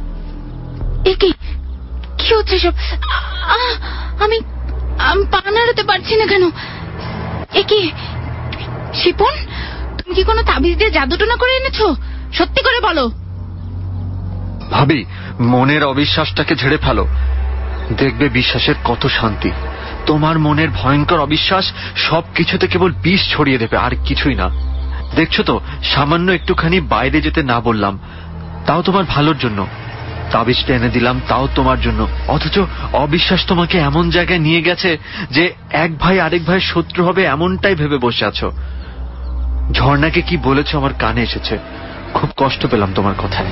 কি হচ্ছে সব? আমি পা নাড়াতে পারছি না কেন? একই শিপন, তুমি কি কোনো তাবিজ দিয়ে জাদুটোনা করে এনেছো? সত্যি করে বলো। ভাবি, মনের অবিশ্বাসটাকে ঝেড়ে ফেলো, দেখবে বিশ্বাসের কত শান্তি। তোমার মনের ভয়ঙ্কর অবিশ্বাস সবকিছুতে কেবল বিষ ছড়িয়ে দেবে, আর কিছুই না। দেখছো তো, সামান্য একটুখানি বাইরে যেতে না বললাম, তাও তোমার ভালোর জন্য। তাবিজটা এনে দিলাম, তাও তোমার জন্য। অথচ অবিশ্বাস তোমাকে এমন জায়গায় নিয়ে গেছে যে এক ভাই আরেক ভাইয়ের শত্রু হবে এমনটাই ভেবে বসে আছো। ঝর্ণাকে কি বলেছো আমার কানে এসেছে, খুব কষ্ট পেলাম তোমার কথায়।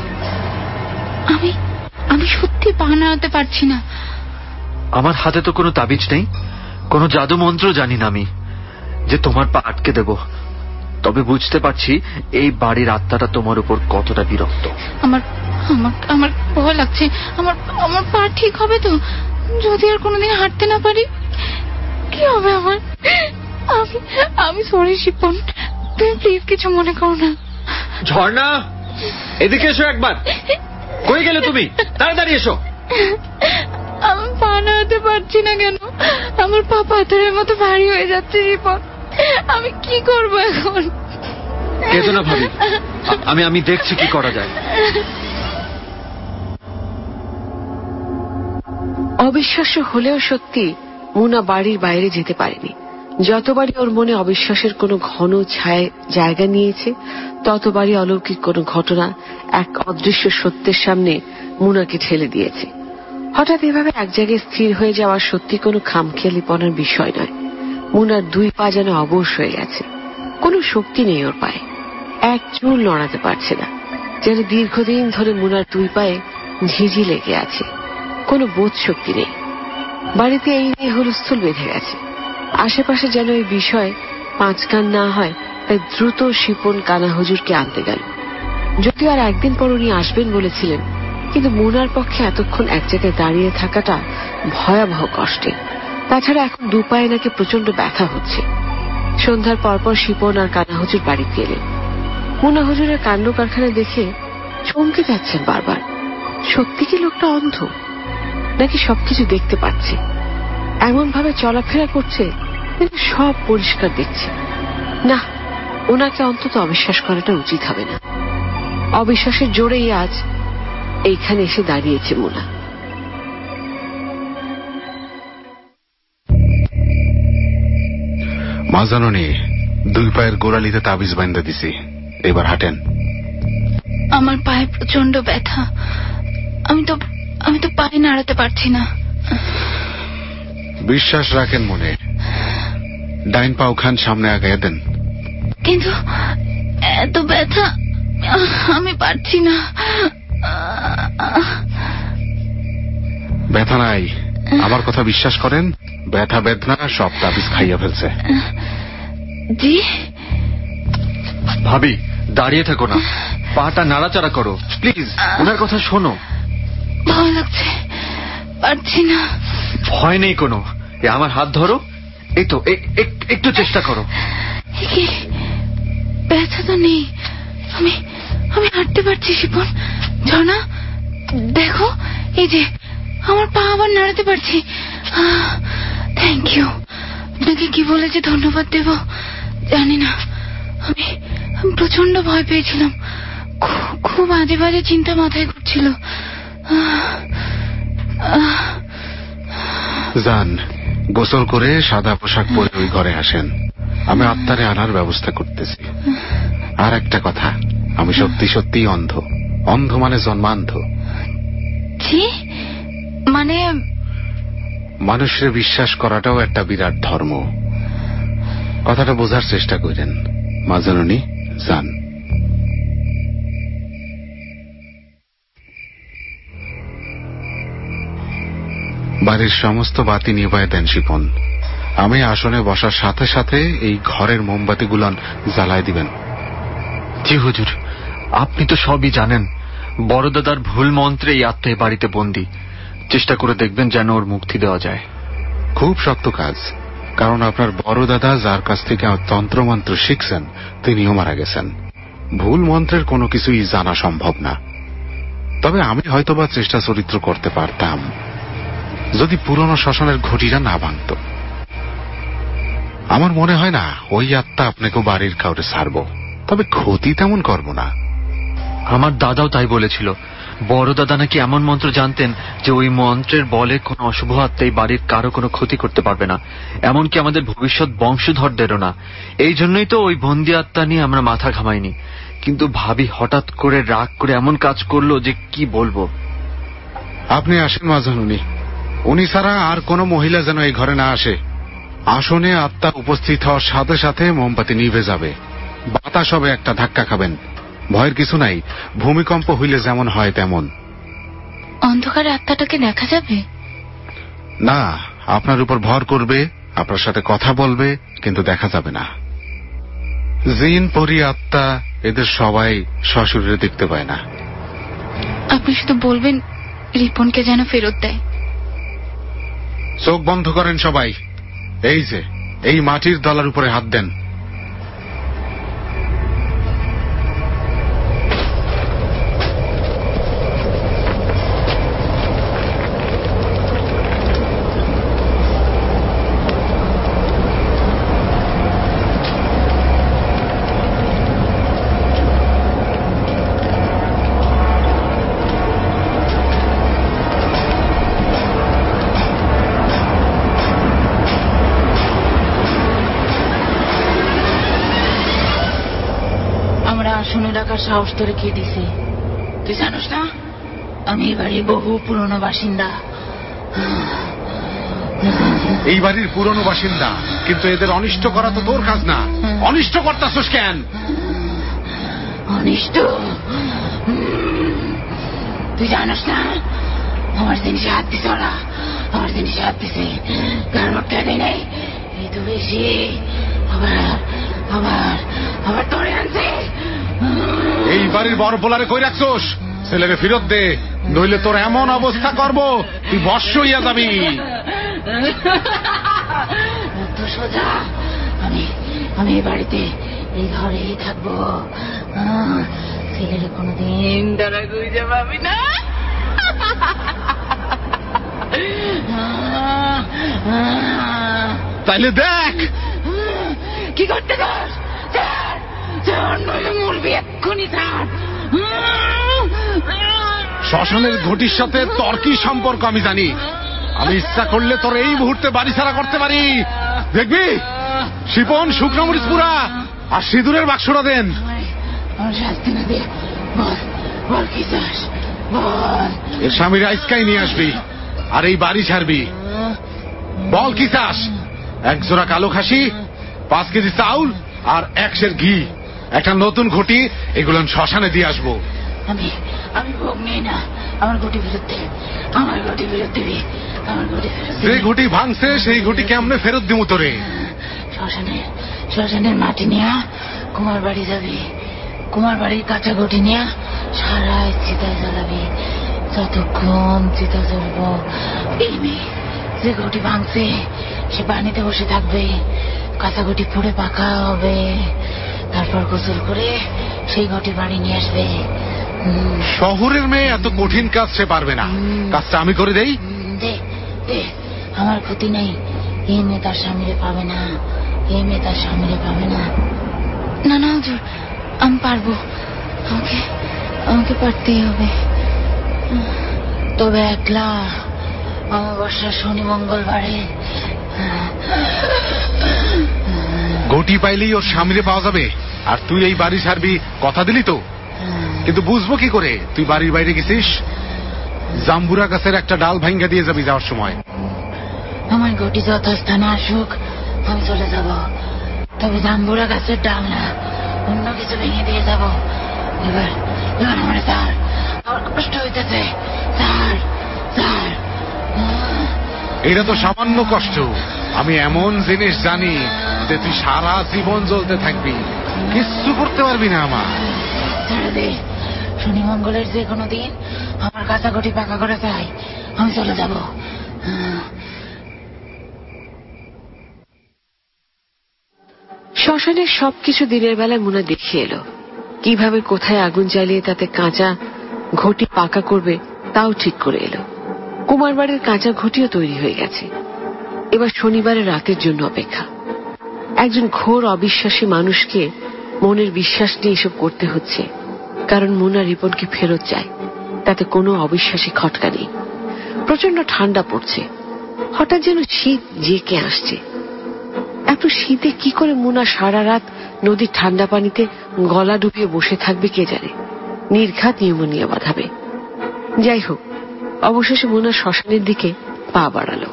আমি সত্যি পা নাড়াতে পারছি না। আমার হাতে তো কোনো তাবিজ নেই, কোনো জাদু মন্ত্র জানি না আমি যে তোমার পা আটকে দেব। তবে বুঝতে পারছি এই বাড়ির আত্মাটা তোমার উপর কতটা বিরক্ত। আমার ভয় লাগছে। আমার পা ঠিক হবে তো? যদি আর কোনোদিন হাঁটতে না পারি কি হবে আমার? আমি সরি শিপন, তুমি প্লিজ কিছু মনে করো না। ঝর্ণা, এদিকে এসো একবার। কই গেলে তুমি? তাড়াতাড়ি এসো। আমি পা নাড়াতে পারছি না কেন? আমার পা পাথরের মতো ভারী হয়ে যাচ্ছে শিপন। আমি কি করব এখন? কেঁদো না ভাবি, আমি দেখছি কি করা যায়। অবিশ্বাস্য হলেও সত্যি, মুনা বাড়ির বাইরে যেতে পারেনি। যতবারই ওর মনে অবিশ্বাসের কোনো ঘন ছায়া জায়গা নিয়েছে, ততবারই অলৌকিক কোনো ঘটনা এক অদৃশ্য সত্যের সামনে মুনাকে ঠেলে দিয়েছে। হঠাৎ এভাবে এক জায়গায় স্থির হয়ে যাওয়া সত্যি কোনো খামখেয়ালিপনার বিষয় নয়। মুনার দুই পা যেন অবশ হয়ে গেছে, কোনো শক্তি নেই ওর পায়ে, এক চুল নড়াতে পারছে না। যেন দীর্ঘদিন ধরে মুনার দুই পায়ে ঝিঝি লেগে আছে, কোনো বোধ শক্তি নেই। বাড়িতে এই নিয়ে হুলস্থুল বেঁধে গেছে। আশেপাশে যেন এই বিষয়ে পাঁচ কান না হয়, তাই দ্রুত শিপন কানা হুজুরকে আনতে গেল। যদিও আর একদিন পর উনি আসবেন বলেছিলেন, কিন্তু মুনার পক্ষে এতক্ষণ এক জায়গায় দাঁড়িয়ে থাকাটা ভয়াবহ কষ্টে। তাছাড়া এখন দুপায়ে নাকি প্রচন্ড ব্যথা হচ্ছে। সন্ধ্যার পরপর শিপন আর কানা হুজুর বাড়িতে এলেন। মুনা হুজুরের কাণ্ড কারখানা দেখে চমকে যাচ্ছেন বারবার। সত্যি কি লোকটা অন্ধ, নাকি সবকিছু দেখতে পাচ্ছে? এমন ভাবে চলাফেরা করছে কিন্তু সব পরিষ্কার দেখছে। না, ওনাকে অন্তত অবিশ্বাস করাটা উচিত হবে না। অবিশ্বাসের জোরেই আজ এইখানে এসে দাঁড়িয়েছে মুনা। মা জাননি, দুই পায়ের গোড়ালিতে তাবিজ বান্ধা দিছি, এবার হাঁটেন। আমার পায়ে প্রচন্ড ব্যথা, আমি তো পায়ে নাড়াতে পারছি না। বিশ্বাস রাখেন মনে, ডাইন পাও খান সামনে আগাইয়া দেন। কিন্তু এত ব্যথা আমি পারছি না। ব্যথা নাই, আমার কথা বিশ্বাস করেন। ব্যথা বেদনা সব তাবিজ খাইয়া ফেলছে। জি ভাবি, দাঁড়িয়ে থাকো না, পাটা নাড়াচাড়া করো প্লিজ, ওনার কথা শোনো। ভয় লাগছে, পারছি না। ভয় নেই কোনো, আমার হাত ধরো। এই তো, একটু চেষ্টা করো। ব্যথা তো নেই, আমি হাঁটতে পারছি শিপন। ঝর্ণা দেখো, এই যে আমার পা আবার নাড়াতে পারছি। Thank you. আপনাকে কি বলে যে ধন্যবাদ দেব জানি না। আমি প্রচন্ড ভয় পেয়েছিলাম, খুব আজে বাজে চিন্তা মাথায় ঘুরছিল। যান, গোসল করে সাদা পোশাক পরে ওই ঘরে আসেন, আমি আত্মারে আনার ব্যবস্থা করতেছি। আর একটা কথা, আমি সত্যি সত্যি অন্ধ। অন্ধ মানে জন্মান্ধ। জি মানে? মানুষের বিশ্বাস করাটাও একটা বিরাট ধর্ম। কথাটা বোঝার চেষ্টা করেন মা জননী। যান। বাড়ির সমস্ত বাতি নিভায়ে দেন শিপন, আমি আসনে বসার সাথে সাথে এই ঘরের মোমবাতিগুলো জ্বালায় দিবেন। জি হুজুর, আপনি তো সবই জানেন। বড় দাদার ভুল মন্ত্রে এই আত্মা এই বাড়িতে বন্দী। চেষ্টা করে দেখবেন যেন ওর মুক্তি দেওয়া যায়। খুব শক্ত কাজ, কারণ আপনার বড় দাদা যার কাছ থেকে তন্ত্রমন্ত্র শিখছেন তিনিও মারা গেছেন। ভুল মন্ত্রের কোনো কিছুই জানা সম্ভব না। তবে আমি হয়তোবা চেষ্টা চরিত্র করতে পারতাম যদি পুরনো শ্মশানের ঘটিটা না ভাঙত। আমার মনে হয় না ওই আত্মা আপনাকে বাড়ির কাউরে ছাড়ব, তবে ক্ষতি তেমন করব না। আমার দাদাও তাই বলেছিল। বড় দাদা নাকি এমন মন্ত্র জানতেন যে ওই মন্ত্রের বলে কোনো অশুভ আত্মা এই বাড়ির কারো কোনো ক্ষতি করতে পারবে না, এমনকি আমাদের ভবিষ্যৎ বংশধরদেরও না। এই জন্যই তো ওই বন্দি আত্মা নিয়ে আমরা মাথা ঘামাইনি। কিন্তু ভাবি হঠাৎ করে রাগ করে এমন কাজ করলো যে কি বলবো। আপনি আসেন মাঝন, উনি ছাড়া আর কোনো মহিলা যেন এই ঘরে না আসে। আসনে আত্মা উপস্থিত হওয়ার সাথে সাথে মোমবাতি নিভে যাবে। বাতাস হবে একটা ধাক্কা খাবেন, ভয়ের কিছু নাই। ভূমিকম্প হইলে যেমন হয় তেমন। অন্ধকারে আত্মাটাকে দেখা যাবে না, আপনার উপর ভর করবে, আপনার সাথে কথা বলবে, কিন্তু দেখা যাবে না। জিন পরি আত্মা এদের সবাই সশরীরে দেখতে পায় না। আপনি শুধু বলবেন রিপনকে যেন ফেরত দেয়। চোখ বন্ধ করেন সবাই। এই যে এই মাটির দলার উপরে হাত দেন। আসনে রাখার সাহস তোরে কে দিছে? তুই জানোস না আমি এই বাড়ির বহু পুরনো বাসিন্দা। এই বাড়ির পুরনো বাসিন্দা, কিন্তু এদের অনিষ্ট করা তো তোর কাজ না। অনিষ্ট করতাছস কেন? অনিষ্ট? তুই জানোস না আমার জিনিসে হাত দিছে ওরা। আমার জিনিসে হাত দিছে, কারণ ওটা দেয় নাই। এই তো বেশি আবার আবার আবার তোরে আনছে। এই বাড়ির বড় পোলারে কই রাখছোস? ছেলেকে ফেরত দে, নইলে তোর এমন অবস্থা করব তুই বর্ষ হইয়া যাবি। তো সোজা আমি এই বাড়িতে এই ঘরেই থাকবো। ছেলের কোনোদিন তারা খুঁজে পাবি না। তাইলে দেখ কি করতে চাস। মরবি এক্ষুনি। শ্মশানের ঘটির সাথে তোর কি সম্পর্ক আমি জানি। আমি ইচ্ছা করলে তোর এই মুহূর্তে বাড়ি ছাড়া করতে পারি। দেখবি শিপন, শুকনো মরিচ পুরা আর সিঁদুরের বাক্সটা দেন। শাস্তি না দে, বল কি চাস বল। এর স্বামীর আইসকাই নিয়ে আসবি আর এই বাড়ি ছাড়বি। বল কি চাস? 1 জোড়া কালো খাসি, 5 কেজি চাউল আর 1 সের ঘি, একটা নতুন ঘটি, এগুলো শ্মশানে দিয়ে আসবো। আমি ভোগ নেই না। আমার ঘটি ফেরত দে। আমার ঘটি ফেরত দিবি। আমার ঘটি ফেরত দিবি। যে ঘটি ভাঙছে সেই ঘটি কেমনে ফেরত দিমু তোরে? শ্মশানের মাটি নিয়ে কুমার বাড়ি যাবি। কুমার বাড়ির কাঁচা ঘটি নিয়ে সারা চিতায় জ্বালাবি। যতক্ষণ চিতা জ্বলব এই মেয়ে যে ঘটি ভাঙছে সে পানিতে বসে থাকবে। কাঁচা ঘটি পুড়ে পাকা হবে, তারপর গোসল করে সেই ঘটি বাড়ি নিয়ে আসবে। শহরের মেয়ে এত কঠিন কাজ সে পারবে না। কাজটা আমি করে দেই। দে দে, আমার ক্ষতি নেই। এই মেয়ে তার স্বামীরে পাবে না। এই মেয়ে তার স্বামীরে পাবে না। না না হুজুর, আমি পারবো। আমাকে পারতেই হবে। তবে একলা অমাবস্যা শনি মঙ্গলবারে। ঘটি পাইলেই ওর স্বামীরে পাওয়া যাবে আর তুই এই বাড়ি ছাড়বি, কথা দিলি তো। কিন্তু বুঝবো কি করে তুই বাড়ির বাইরে গেছিস? জাম্বুরা গাছের একটা ডাল ভাঙ্গা দিয়ে যাবি যাওয়ার সময়। আমার ঘটি যথাস্থানে আসুক, আমি চলে যাব। তবে জাম্বুরা গাছের ডাল না, অন্য কিছু ভেঙে দিয়ে যাব। এবার আমার স্যার, আমার কষ্ট হইতেছে স্যার। এটা তো সামান্য কষ্ট, আমি এমন জিনিস জানি যে তুই সারা জীবন জ্বলতে থাকবি, কিচ্ছু করতে পারবি না আমার। ছেড়ে দে, শনি মঙ্গলের যে কোনো দিন আমার কাঁচাকুটি পাকা করে চাই, আমি চলে যাব। শ্মশানের সবকিছু দিনের বেলায় মুনা দেখিয়ে এলো। কিভাবে কোথায় আগুন জ্বালিয়ে তাতে কাঁচা ঘটি পাকা করবে তাও ঠিক করে এলো। কুমার বাড়ির কাঁচা ঘটিও তৈরি হয়ে গেছে। এবার শনিবারের রাতের জন্য অপেক্ষা। একজন ঘোর অবিশ্বাসী মানুষকে মনের বিশ্বাস নিয়ে এসব করতে হচ্ছে, কারণ মুনা রিপনকে ফেরত চায়। তাতে কোনো অবিশ্বাসী খটকা নেই। প্রচন্ড ঠান্ডা পড়ছে, হঠাৎ যেন শীত জেঁকে আসছে। এত শীতে কি করে মুনা সারা রাত নদীর ঠান্ডা পানিতে গলা ডুবিয়ে বসে থাকবে কে জানে। নির্ঘাত নিউমোনিয়া বাঁধাবে। যাই হোক, অবশেষে মুনা শ্মশানের দিকে পা বাড়ালো।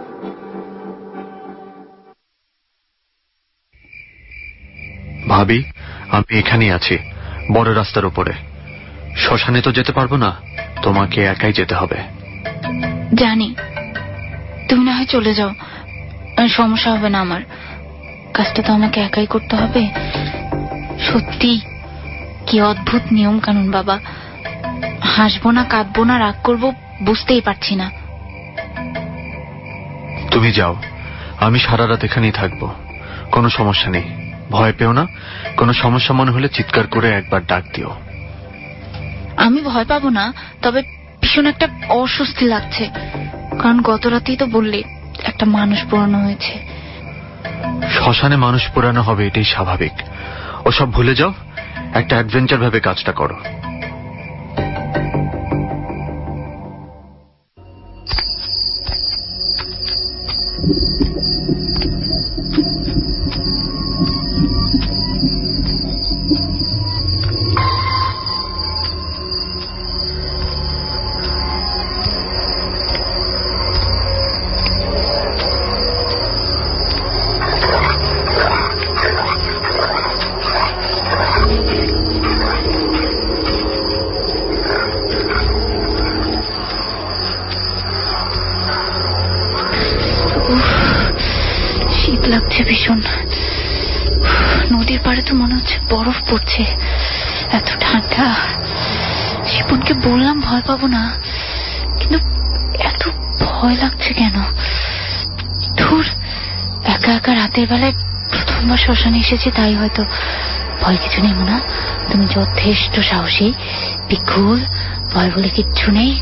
ভাবি, আমি এখানেই আছি, বড় রাস্তার উপরে। শ্মশানে তো যেতে পারবো না, তোমাকে একাই যেতে হবে। জানি, তুমি না হয় চলে যাও, সমস্যা হবে না আমার। কাজটা তো আমাকে একাই করতে হবে। সত্যি কি অদ্ভুত নিয়ম কানুন বাবা। হাসবো না, কাঁদবো না, রাগ করবো বুঝতেই পারছি না। তুমি যাও, আমি সারা রাত এখানেই থাকবো, কোনো সমস্যা নেই। ভয় পেও না, কোনো সমস্যা মনে হলে চিৎকার করে একবার ডাক দিও। আমি ভয় পাবো না, তবে ভীষণ একটা অস্বস্তি লাগছে, কারণ গত রাতেই তো বললে একটা মানুষ পোড়ানো হয়েছে। শ্মশানে মানুষ পোড়ানো হবে, এটাই স্বাভাবিক। ওসব ভুলে যাও, একটা অ্যাডভেঞ্চার ভাবে কাজটা করো। শীত লাগছে ভীষণ। নদীর পাড়ে তো মনে হচ্ছে বরফ পড়ছে, এত ঠান্ডা। শিপনকে বললাম ভয় পাবো না, কিন্তু এত ভয় লাগছে কেন? ধুর, একা একা রাতের বেলায় প্রথমবার শ্মশানে এসেছি, তাই হয়তো। ভয় কিছু নেই না, তুমি যথেষ্ট সাহসী, বিকুল, ভয় বলে কিচ্ছু নেই।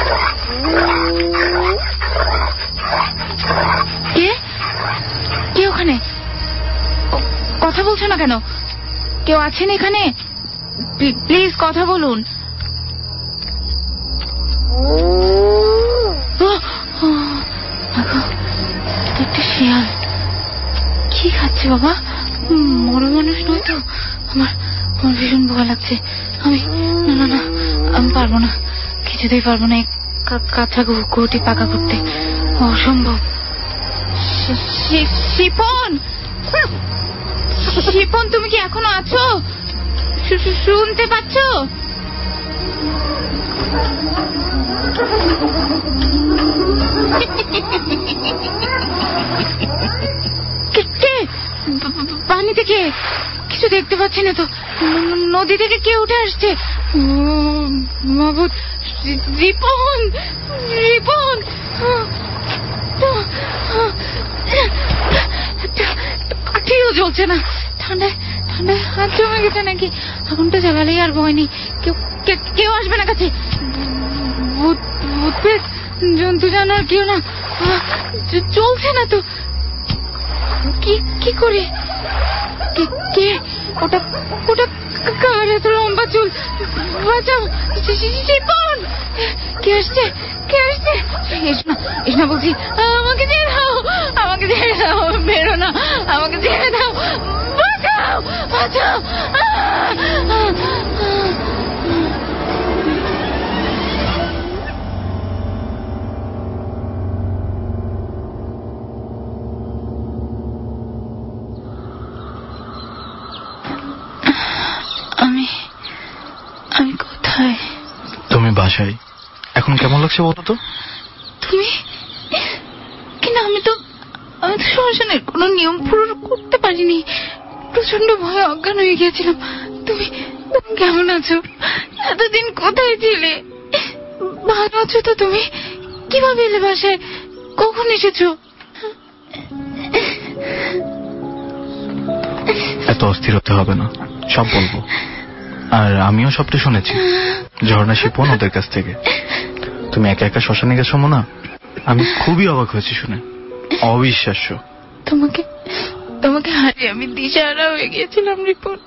কে কে ওখানে? কথা বলছো না কেন? কেউ আছেন এখানে? প্লিজ কথা বলুন। একটা শিয়াল। কি খাচ্ছে বাবা? মরা মানুষ নয় তো? আমার ভীষণ ভয় লাগছে। আমি না না আমি পারবো না, কিছুতেই পারবো না কাঁচা ঘটি পাকা করতে, অসম্ভব। শিপন, শিপন, তুমি কি এখনো আছো? শুনতে পাচ্ছ? কে? পানি থেকে কিছু দেখতে পাচ্ছি না তো। নদী থেকে কে উঠে আসছে? রিপন, রিপন, কাঠিও জ্বলছে না। ঠান্ডায় ঠান্ডায় হাত জমে গেছে নাকি? আগুনটা জ্বালালেই আর ভয় নেই। কেউ আসবে না কাছে। ভূত প্রেত জন্তু জানোয়ার কেউ না, চলছে না তো। কি করে? কে ওটা? ওটা কার এত লম্বা চুল? বাঁচাও শিপন! কে আসছে? কে আসছে? এসনা বলছি, আমাকে ছেড়ে দাও, আমাকে ছেড়ে দাও, বেরো না, আমাকে ছেড়ে দাও, বাঁচাও, বাঁচাও। আমি কোথায়? তুমি বাসায়। এখন কেমন লাগছে বলো তো? তুমি? কিন্তু আমি তো রাতে শ্মশানের কোনো নিয়ম পূরণ করতে পারিনি। প্রচন্ড ভয়ে অজ্ঞান হয়ে গিয়েছিলাম। তুমি কেমন আছো? এতদিন কোথায় ছিলে? ভালো আছো তো তুমি? কিভাবে এলে বাসায়? কখন এসেছো? এত অস্থির হতে হবে না, সব বলবো। আর আমিও সবটা শুনেছি ঝর্ণা শিপন ওদের কাছ থেকে। তুমি একা একা শ্মশানে গেছো না? আমি খুবই অবাক হয়েছি শুনে, অবিশ্বাস্য। তোমাকে হারিয়ে আমি দিশাহারা হয়ে গিয়েছিলাম রিপন।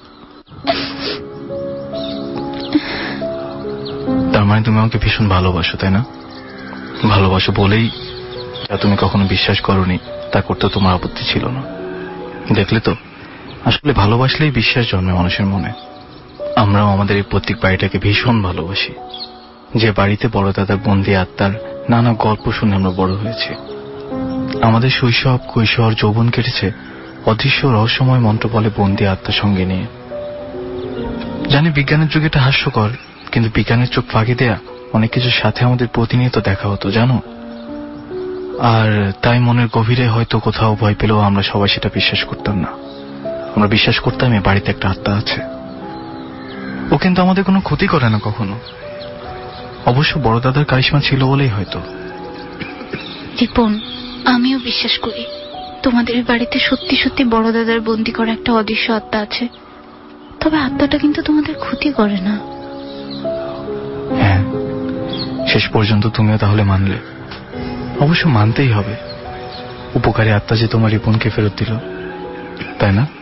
তার মানে তুমি আমাকে ভীষণ ভালোবাসো, তাই না? ভালোবাসো বলেই যা তুমি কখনো বিশ্বাস করোনি তা করতে তোমার আপত্তি ছিল না। দেখলে তো, আসলে ভালোবাসলেই বিশ্বাস জন্মে মানুষের মনে। আমরাও আমাদের এই প্রত্যেক বাড়িটাকে ভীষণ ভালোবাসি, যে বাড়িতে বড় দাদার বন্দি আত্মার নানা গল্প শুনে আমরা বড় হয়েছি। আমাদের শৈশব, কৈশোর, যৌবন কেটেছে অদৃশ্য রহস্যময় মন্ত্র বলে বন্দি আত্মার সঙ্গে নিয়ে। জানি বিজ্ঞানের যুগে এটা হাস্যকর, কিন্তু বিজ্ঞানের চোখ ফাঁকি দেয়া অনেক কিছুর সাথে আমাদের প্রতিনিয়ত দেখা হতো, জানো। আর তাই মনের গভীরে হয়তো কোথাও ভয় পেলেও আমরা সবাই সেটা বিশ্বাস করতাম না। আমরা বিশ্বাস করতাম এই বাড়িতে একটা আত্মা আছে। ও কিন্তু আমাদের কোনো ক্ষতি করে না কখনো। অবশ্য বড় দাদার কারিশমা ছিল বলেই হয়তো। রিপন, আমিও বিশ্বাস করি তোমাদের বাড়িতে সত্যি সত্যি বড় দাদার বন্দি করা একটা অদৃশ্য আত্মা আছে। তবে আত্মাটা কিন্তু তোমাদের ক্ষতি করে না। হ্যাঁ, শেষ পর্যন্ত তুমিও তাহলে মানলে। অবশ্য মানতেই হবে, উপকারী আত্মা যে তোমার রিপনকে ফেরত দিল, তাই না?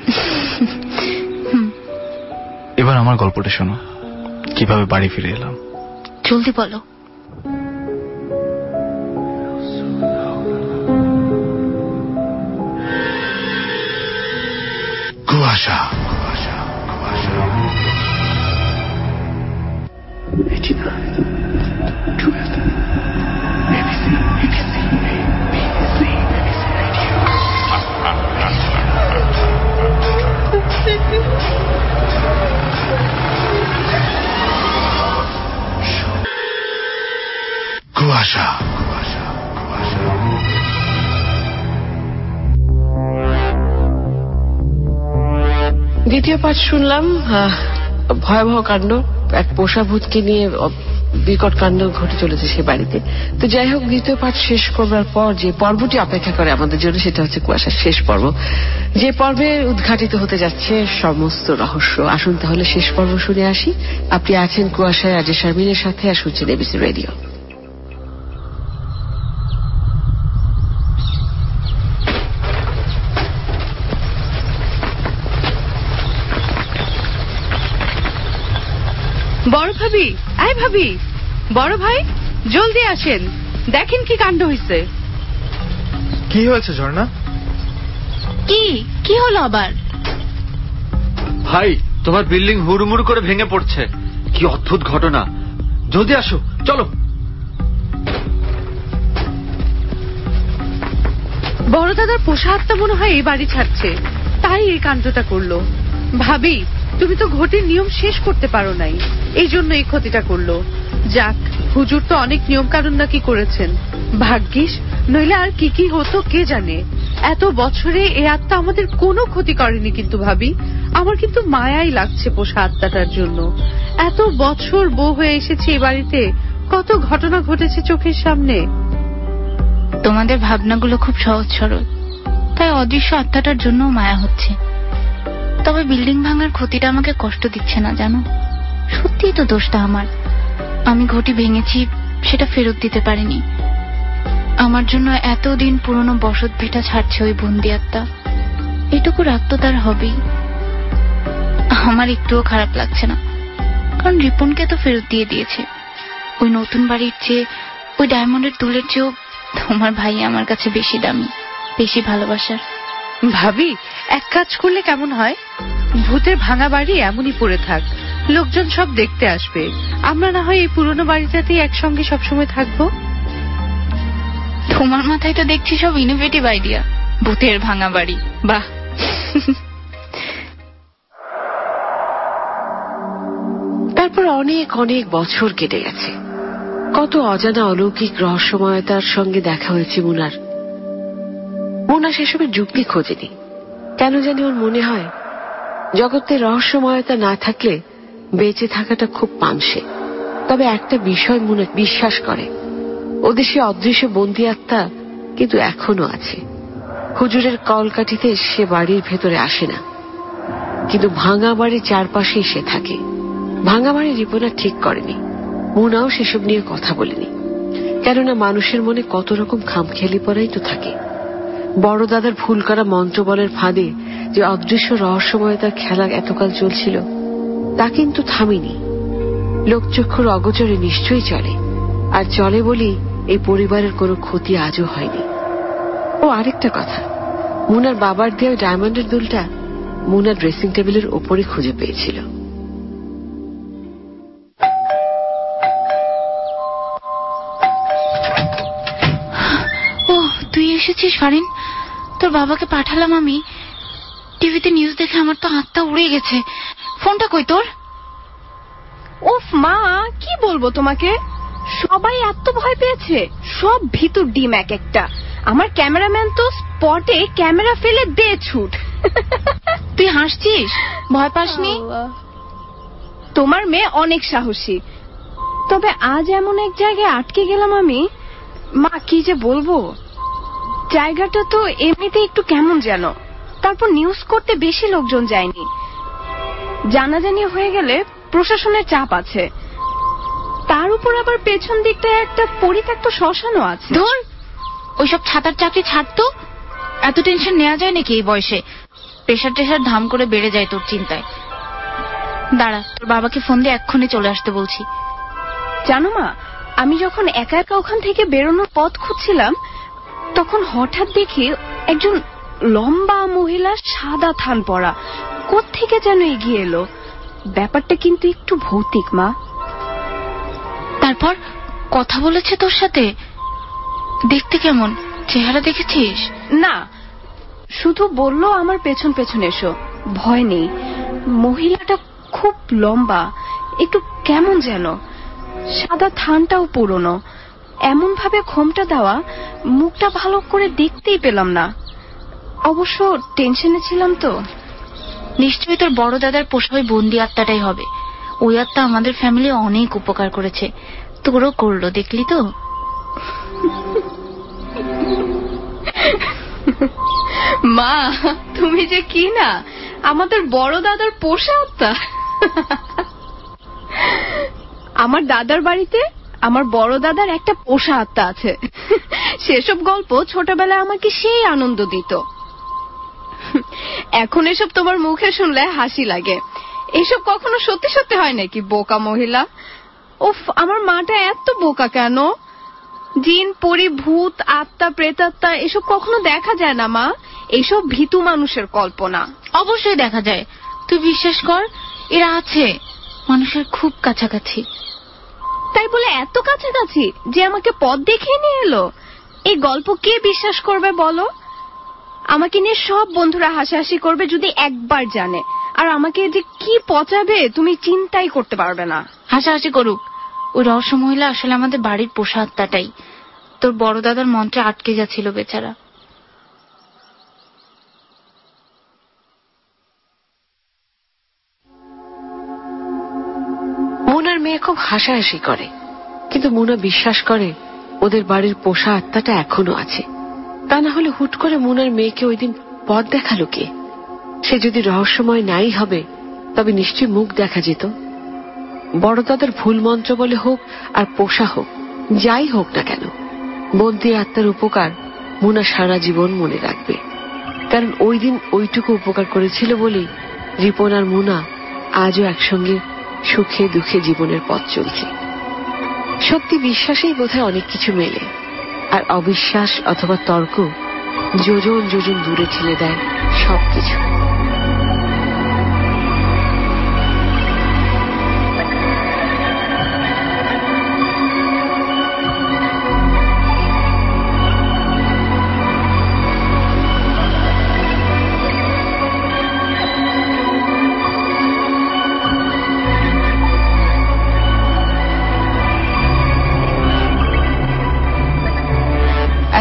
এবার আমার গল্পটা শোনো, কিভাবে বাড়ি ফিরে এলাম। জলদি বলো। কুয়াশা। কুয়াশা। দ্বিতীয় পাঠ শুনলাম, ভয়াবহ কাণ্ড। এক পোষা ভূতকে নিয়ে বিকট কাণ্ড ঘটে চলেছে সে বাড়িতে। তো যাই হোক, দ্বিতীয় পাঠ শেষ করবার পর যে পর্বটি অপেক্ষা করে আমাদের জন্য, সেটা হচ্ছে কুয়াশার শেষ পর্ব, যে পর্বে উদ্ঘাটিত হতে যাচ্ছে সমস্ত রহস্য। আসুন তাহলে শেষ পর্ব শুনে আসি। আপনি আছেন কুয়াশায় আরজে শারমিনের সাথে, আর শুনছেন এবিসি রেডিও। বড় ভাবি, আয় ভাবি, বড় ভাই জলদি আসেন, দেখেন কি কাণ্ড হইছে। কি হয়েছে ঝর্ণা? কি হলো আবার? ভাই, তোমার বিল্ডিং হুড়মুড় করে ভেঙে পড়ছে। কি অদ্ভুত ঘটনা! জলদি আসো, চলো। বড় দাদার পোষা আত্মা মনে হয় এই বাড়ি ছাড়ছে, তাই এই কাণ্ডটা করলো। ভাবি, তুমি তো ঘটির নিয়ম শেষ করতে পারো নাই, এই জন্য এই ক্ষতিটা করলো। যাক, হুজুর তো অনেক নিয়ম কানুন নাকি করেছেন, ভাগ্যিস, নইলে আর কি কি হতো কে জানে। এত বছরে এই আত্মা আমাদের কোনো ক্ষতি করেনি। কিন্তু ভাবি, আমার কিন্তু মায়াই লাগছে পোষা আত্মাটার জন্য। এত বছর বউ হয়ে এসেছে এই বাড়িতে, কত ঘটনা ঘটেছে চোখের সামনে। তোমাদের ভাবনাগুলো খুব সহজ সরল, তাই অদৃশ্য আত্মাটার জন্য মায়া হচ্ছে। তবে বিল্ডিং ভাঙার ক্ষতিটা আমাকে কষ্ট দিচ্ছে না, জানো। সত্যিই তো দোষটা আমার। আমি ঘটি ভেঙেছি, সেটা ফেরত দিতে পারিনি। আমার জন্য এতদিন পুরনো বসত ভিটা ছাড়ছে ওই বন্দি আত্মা। এটুকু রাগ তো তার হবেই। আমার একটুও খারাপ লাগছে না, কারণ রিপনকে তো ফেরত দিয়ে দিয়েছে। ওই নতুন বাড়ির চেয়ে, ওই ডায়মন্ডের দুলের চেয়েও তোমার ভাই আমার কাছে বেশি দামি, বেশি ভালোবাসার। ভাবি, এক কাজ করলে কেমন হয়? ভূতের ভাঙা বাড়ি এমনই পড়ে থাক, লোকজন সব দেখতে আসবে। আমরা না হয় এই পুরনো বাড়িটাতেই একসঙ্গে সবসময় থাকবো। তোমার মাথায় তো দেখছি সব ইনোভেটিভ আইডিয়া। ভূতের ভাঙা বাড়ি, বাহ। তারপর অনেক অনেক বছর কেটে গেছে। কত অজানা অলৌকিক রহস্যময়তার সঙ্গে দেখা হয়েছে মুনার। মুনা সেসবের যুক্তি খোঁজেনি। কেন জানি ওর মনে হয় জগতের রহস্যময়তা না থাকলে বেঁচে থাকাটা খুব পামসে। তবে একটা বিষয় মুনা বিশ্বাস করে, ওদের সে অদৃশ্য বন্দী আত্মা কিন্তু এখনো আছে। হুজুরের কলকাঠিতে সে বাড়ির ভেতরে আসে না, কিন্তু ভাঙা বাড়ির চারপাশেই সে থাকে। ভাঙা বাড়ি রিপোনা ঠিক করেনি, মুনাও সেসব নিয়ে কথা বলেনি। কেননা মানুষের মনে কত রকম খামখেয়ালি পড়াই তো থাকে। বড় দাদার ভুল করা মন্ত্রবলের ফাঁদে যে অদৃশ্য রহস্যময়তার খেলা এতকাল চলছিল তা কিন্তু থামেনি। লোকচক্ষুর অগোচরে নিশ্চয়ই চলে, আর চলে বলেই এই পরিবারের কোনো ক্ষতি আজও হয়নি। ও আরেকটা কথা, মুনার বাবার দেওয়া ডায়মন্ডের দুলটা মুনার ড্রেসিং টেবিলের ওপরে খুঁজে পেয়েছিল। ও তুই এসেছিস ফারিন? তোর বাবাকে পাঠালাম আমি। টিভিতে নিউজ দেখে আমার তো হাতটা উড়ে গেছে। ফোনটা কই তোর? ওফ মা, কি বলবো তোমাকে, সবাই এত ভয় পেয়েছে, সব ভিতর ডিম এক একটা। আমার ক্যামেরাম্যান তো স্পটে ক্যামেরা ফেলে দে ছুট। তুই হাসছিস? ভয় পাসনি? তোমার মেয়ে অনেক সাহসী, তবে আজ এমন এক জায়গায় আটকে গেলাম আমি, মা কি যে বলবো। জায়গাটা তো এমনিতে একটু কেমন যেন, তারপর নিউজ করতে বেশি লোকজন যায়নি। জানাজানি হয়ে গেলে প্রশাসনের চাপ আছে, তার উপর আবার পেছন দিকটায় একটা পরিত্যক্ত শ্মশানও আছে। ধর, ওইসব ছাতার চাকরি ছাড়তো। এত টেনশন নেওয়া যায় নাকি এই বয়সে? প্রেশার টেশার ধাম করে বেড়ে যায় তোর চিন্তায়। দাঁড়া, তোর বাবাকে ফোন দিয়ে এক্ষুনি চলে আসতে বলছি। জানো মা, আমি যখন একা একা ওখান থেকে বেরোনোর পথ খুঁজছিলাম, তখন হঠাৎ দেখি একজন লম্বা মহিলা সাদা থান পরা কোত্থেকে যেন এগিয়ে এলো। ব্যাপারটা কিন্তু একটু ভৌতিক মা। তারপর কথা বলেছে তোর সাথে? দেখতে কেমন? চেহারা দেখেছিস? না, শুধু বলল আমার পেছন পেছন এসো, ভয় নেই। মহিলাটা খুব লম্বা, একটু কেমন যেন, সাদা থানটাও পুরনো, এমন ভাবে খোমটা দেওয়া, মুখটা ভালো করে দেখতেই পেলাম না। অবশ্য টেনশনে ছিলাম তো। নিশ্চয়ই তোর বড় দাদার পোষা ওই বন্দি আত্মাটাই হবে। ওই আত্মা আমাদের ফ্যামিলি অনেক উপকার করেছে, তোরও করলো, দেখলি তো। মা, তুমি যে কি না আমাদের বড় দাদার পোষা আত্মা। আমার দাদার বাড়িতে আমার বড় দাদার একটা পোষা আত্মা আছে। সেসব গল্প ছোটবেলায় আমাকে সেই আনন্দ দিত। এখন এসব তোমার মুখে শুনলে হাসি লাগে। এসব কখনো সত্যি সত্যি হয় নাকি, বোকা মহিলা। উফ, আমার মাটা এত বোকা কেন? জিন, পরি, ভূত, আত্মা, প্রেতাত্মা এসব কখনো দেখা যায় না মা, এসব ভীতু মানুষের কল্পনা। অবশ্যই দেখা যায়, তুই বিশ্বাস কর, এরা আছে মানুষের খুব কাছাকাছি। তাই বলে এত কাছাকাছি যে আমাকে পথ দেখিয়ে নিয়ে এলো? এই গল্প কে বিশ্বাস করবে বলো? আমাকে নিয়ে সব বন্ধুরা হাসাহাসি করবে যদি একবার জানে, আর আমাকে যে কি পচাবে তুমি চিন্তাই করতে পারবে না। হাসাহাসি করুক, ওই রহস্য মহিলা আসলে আমাদের বাড়ির পোষা আত্মাটাই। তোর বড় দাদার মন্ত্রে আটকে যাচ্ছিল বেচারা। মুনার মেয়ে খুব হাসাহাসি করে, কিন্তু মুনা বিশ্বাস করে ওদের বাড়ির পোষা আত্মাটা এখনো আছে। তা না হলে হুট করে মুনার মেয়েকে ওই দিন পথ দেখালো কে? সে যদি রহস্যময় নাই হবে তবে নিশ্চয়ই মুখ দেখা যেত। বড় দাদার ভুল মন্ত্র বলে হোক আর পোষা হোক, যাই হোক না কেন, বন্দী আত্মার উপকার মুনা সারা জীবন মনে রাখবে। কারণ ওই দিন ওইটুকু উপকার করেছিল বলেই রিপন আর মুনা আজও একসঙ্গে সুখে দুঃখে জীবনের পথ চলছে। সত্যি বিশ্বাসেই বোধহয় অনেক কিছু মেলে, আর অবিশ্বাস অথবা তর্ক যোজন যোজন দূরে ঠেলে দেয় সবকিছু। এত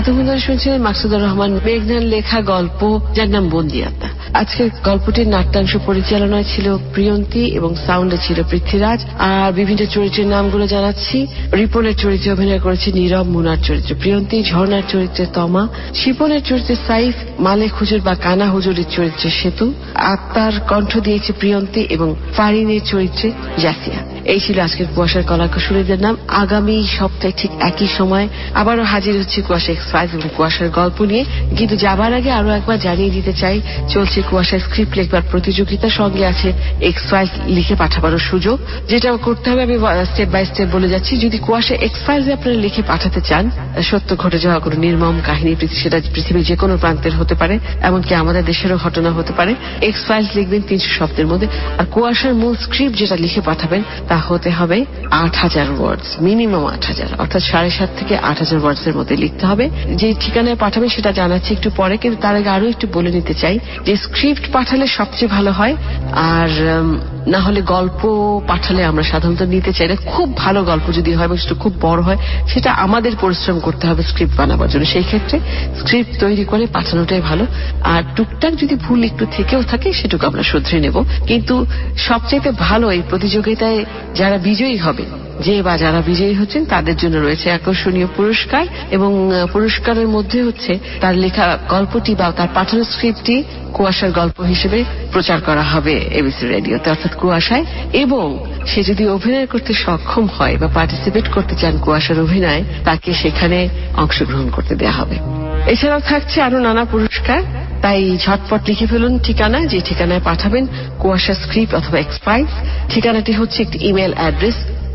এতক্ষণ ধরে শুনছিলেন মাকসুদুর রহমান মেঘনার লেখা গল্প, যার নাম বন্দি আত্মা। আজকের গল্পটির নাট্যাংশ পরিচালনায় ছিল প্রিয়ন্তী এবং সাউন্ডে ছিল পৃথ্বীরাজ। আর বিভিন্ন চরিত্রের নামগুলো জানাচ্ছি। রিপনের চরিত্রে অভিনয় করেছে নীরব, মুনার চরিত্রে প্রিয়ন্তী, ঝর্ণার চরিত্রে তমা, শিপনের চরিত্রে সাইফ, মালেক হুজুর বা কানা হুজুরের চরিত্রে সেতু, আত্মার কণ্ঠ দিয়েছে প্রিয়ন্তী এবং ফারিনের চরিত্রে জাসিয়া। এই ছিল আজকের কুয়াশার কলাকুশলীদের নাম। আগামী সপ্তাহে ঠিক একই সময় আবারও হাজির হচ্ছে কুয়াশা এক্সপ্রেস এবং কুয়াশার গল্প নিয়ে। কিন্তু যাবার আগে আরো একবার জানিয়ে দিতে চাই, চলছে কুয়াশার স্ক্রিপ্ট লেখবার প্রতিযোগিতা, সঙ্গে আছে এক্সপ্রেস লিখে পাঠাবারও সুযোগ। যেটা করতে হবে আমি স্টেপ বাই স্টেপ বলে যাচ্ছি। যদি কুয়াশা এক্সপ্রেসে আপনারা লিখে পাঠাতে চান সত্য ঘটে যাওয়া কোনো নির্মম কাহিনী, সেটা পৃথিবীর যে কোনো প্রান্তের হতে পারে, এমনকি আমাদের দেশেরও ঘটনা হতে পারে, এক্সপ্রেস লিখবেন 300 শব্দের মধ্যে। আর কুয়াশার মূল স্ক্রিপ্ট যেটা লিখে পাঠাবেন তা হতে হবে 8000 ওয়ার্ডস, মিনিমাম 8000, অর্থাৎ 7.5 থেকে 8000 ওয়ার্ডস এর মধ্যে লিখতে হবে। যে ঠিকানায় পাঠাবেন সেটা জানাচ্ছি একটু পরে, কিন্তু তার আগে আরো একটু বলে নিতে চাই যে স্ক্রিপ্ট পাঠালে সবচেয়ে ভালো হয়, আর না হলে গল্প পাঠালে আমরা সাধারণত নিতে চাই না। খুব ভালো গল্প যদি হয় এবং সেটা খুব বড় হয়, সেটা আমাদের পরিশ্রম করতে হবে স্ক্রিপ্ট বানাবার জন্য। সেই ক্ষেত্রে স্ক্রিপ্ট তৈরি করে পাঠানোটাই ভালো। আর টুকটাক যদি ভুল একটু থেকেও থাকে সেটুকু আমরা শুধরে নেব। কিন্তু সবচাইতে ভালো এই প্রতিযোগিতায় যারা বিজয়ী হবে, যে বা যারা বিজয়ী হচ্ছেন তাদের জন্য রয়েছে আকর্ষণীয় পুরস্কার, এবং পুরস্কারের মধ্যে হচ্ছে তার লেখা গল্পটি বা তার পাঠানো স্ক্রিপ্টটি কুয়াশার গল্প হিসেবে প্রচার করা হবে এবিসি রেডিওতে, অর্থাৎ কুয়াশায়। এবং সে যদি অভিনয় করতে সক্ষম হয় বা পার্টিসিপেট করতে চান কুয়াশার অভিনয়, তাকে সেখানে অংশগ্রহণ করতে দেওয়া হবে। এছাড়াও থাকছে আরো নানা পুরস্কার। তাই ঝটপট লিখে ফেলুন ঠিকানা, যে ঠিকানায় পাঠাবেন কুয়াশা স্ক্রিপ্ট অথবা এক্সপ্রেস। ঠিকানাটি হচ্ছে একটি ইমেল অ্যাড্রেস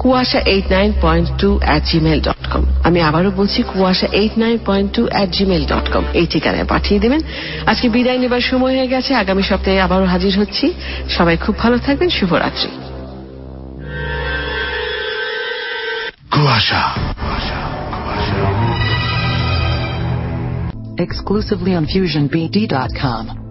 kuasha89.2@gmail.com। আমি আবারও বলছি kuasha89.2@gmail.com। এই ঠিকানায় পাঠিয়ে দেবেন। আজকে বিদায় নেবার সময় হয়ে গেছে। আগামী সপ্তাহে আবারও হাজির হচ্ছি। সবাই খুব ভালো থাকবেন। শুভরাত্রি। কুয়াশা Exclusively on FusionBD.com.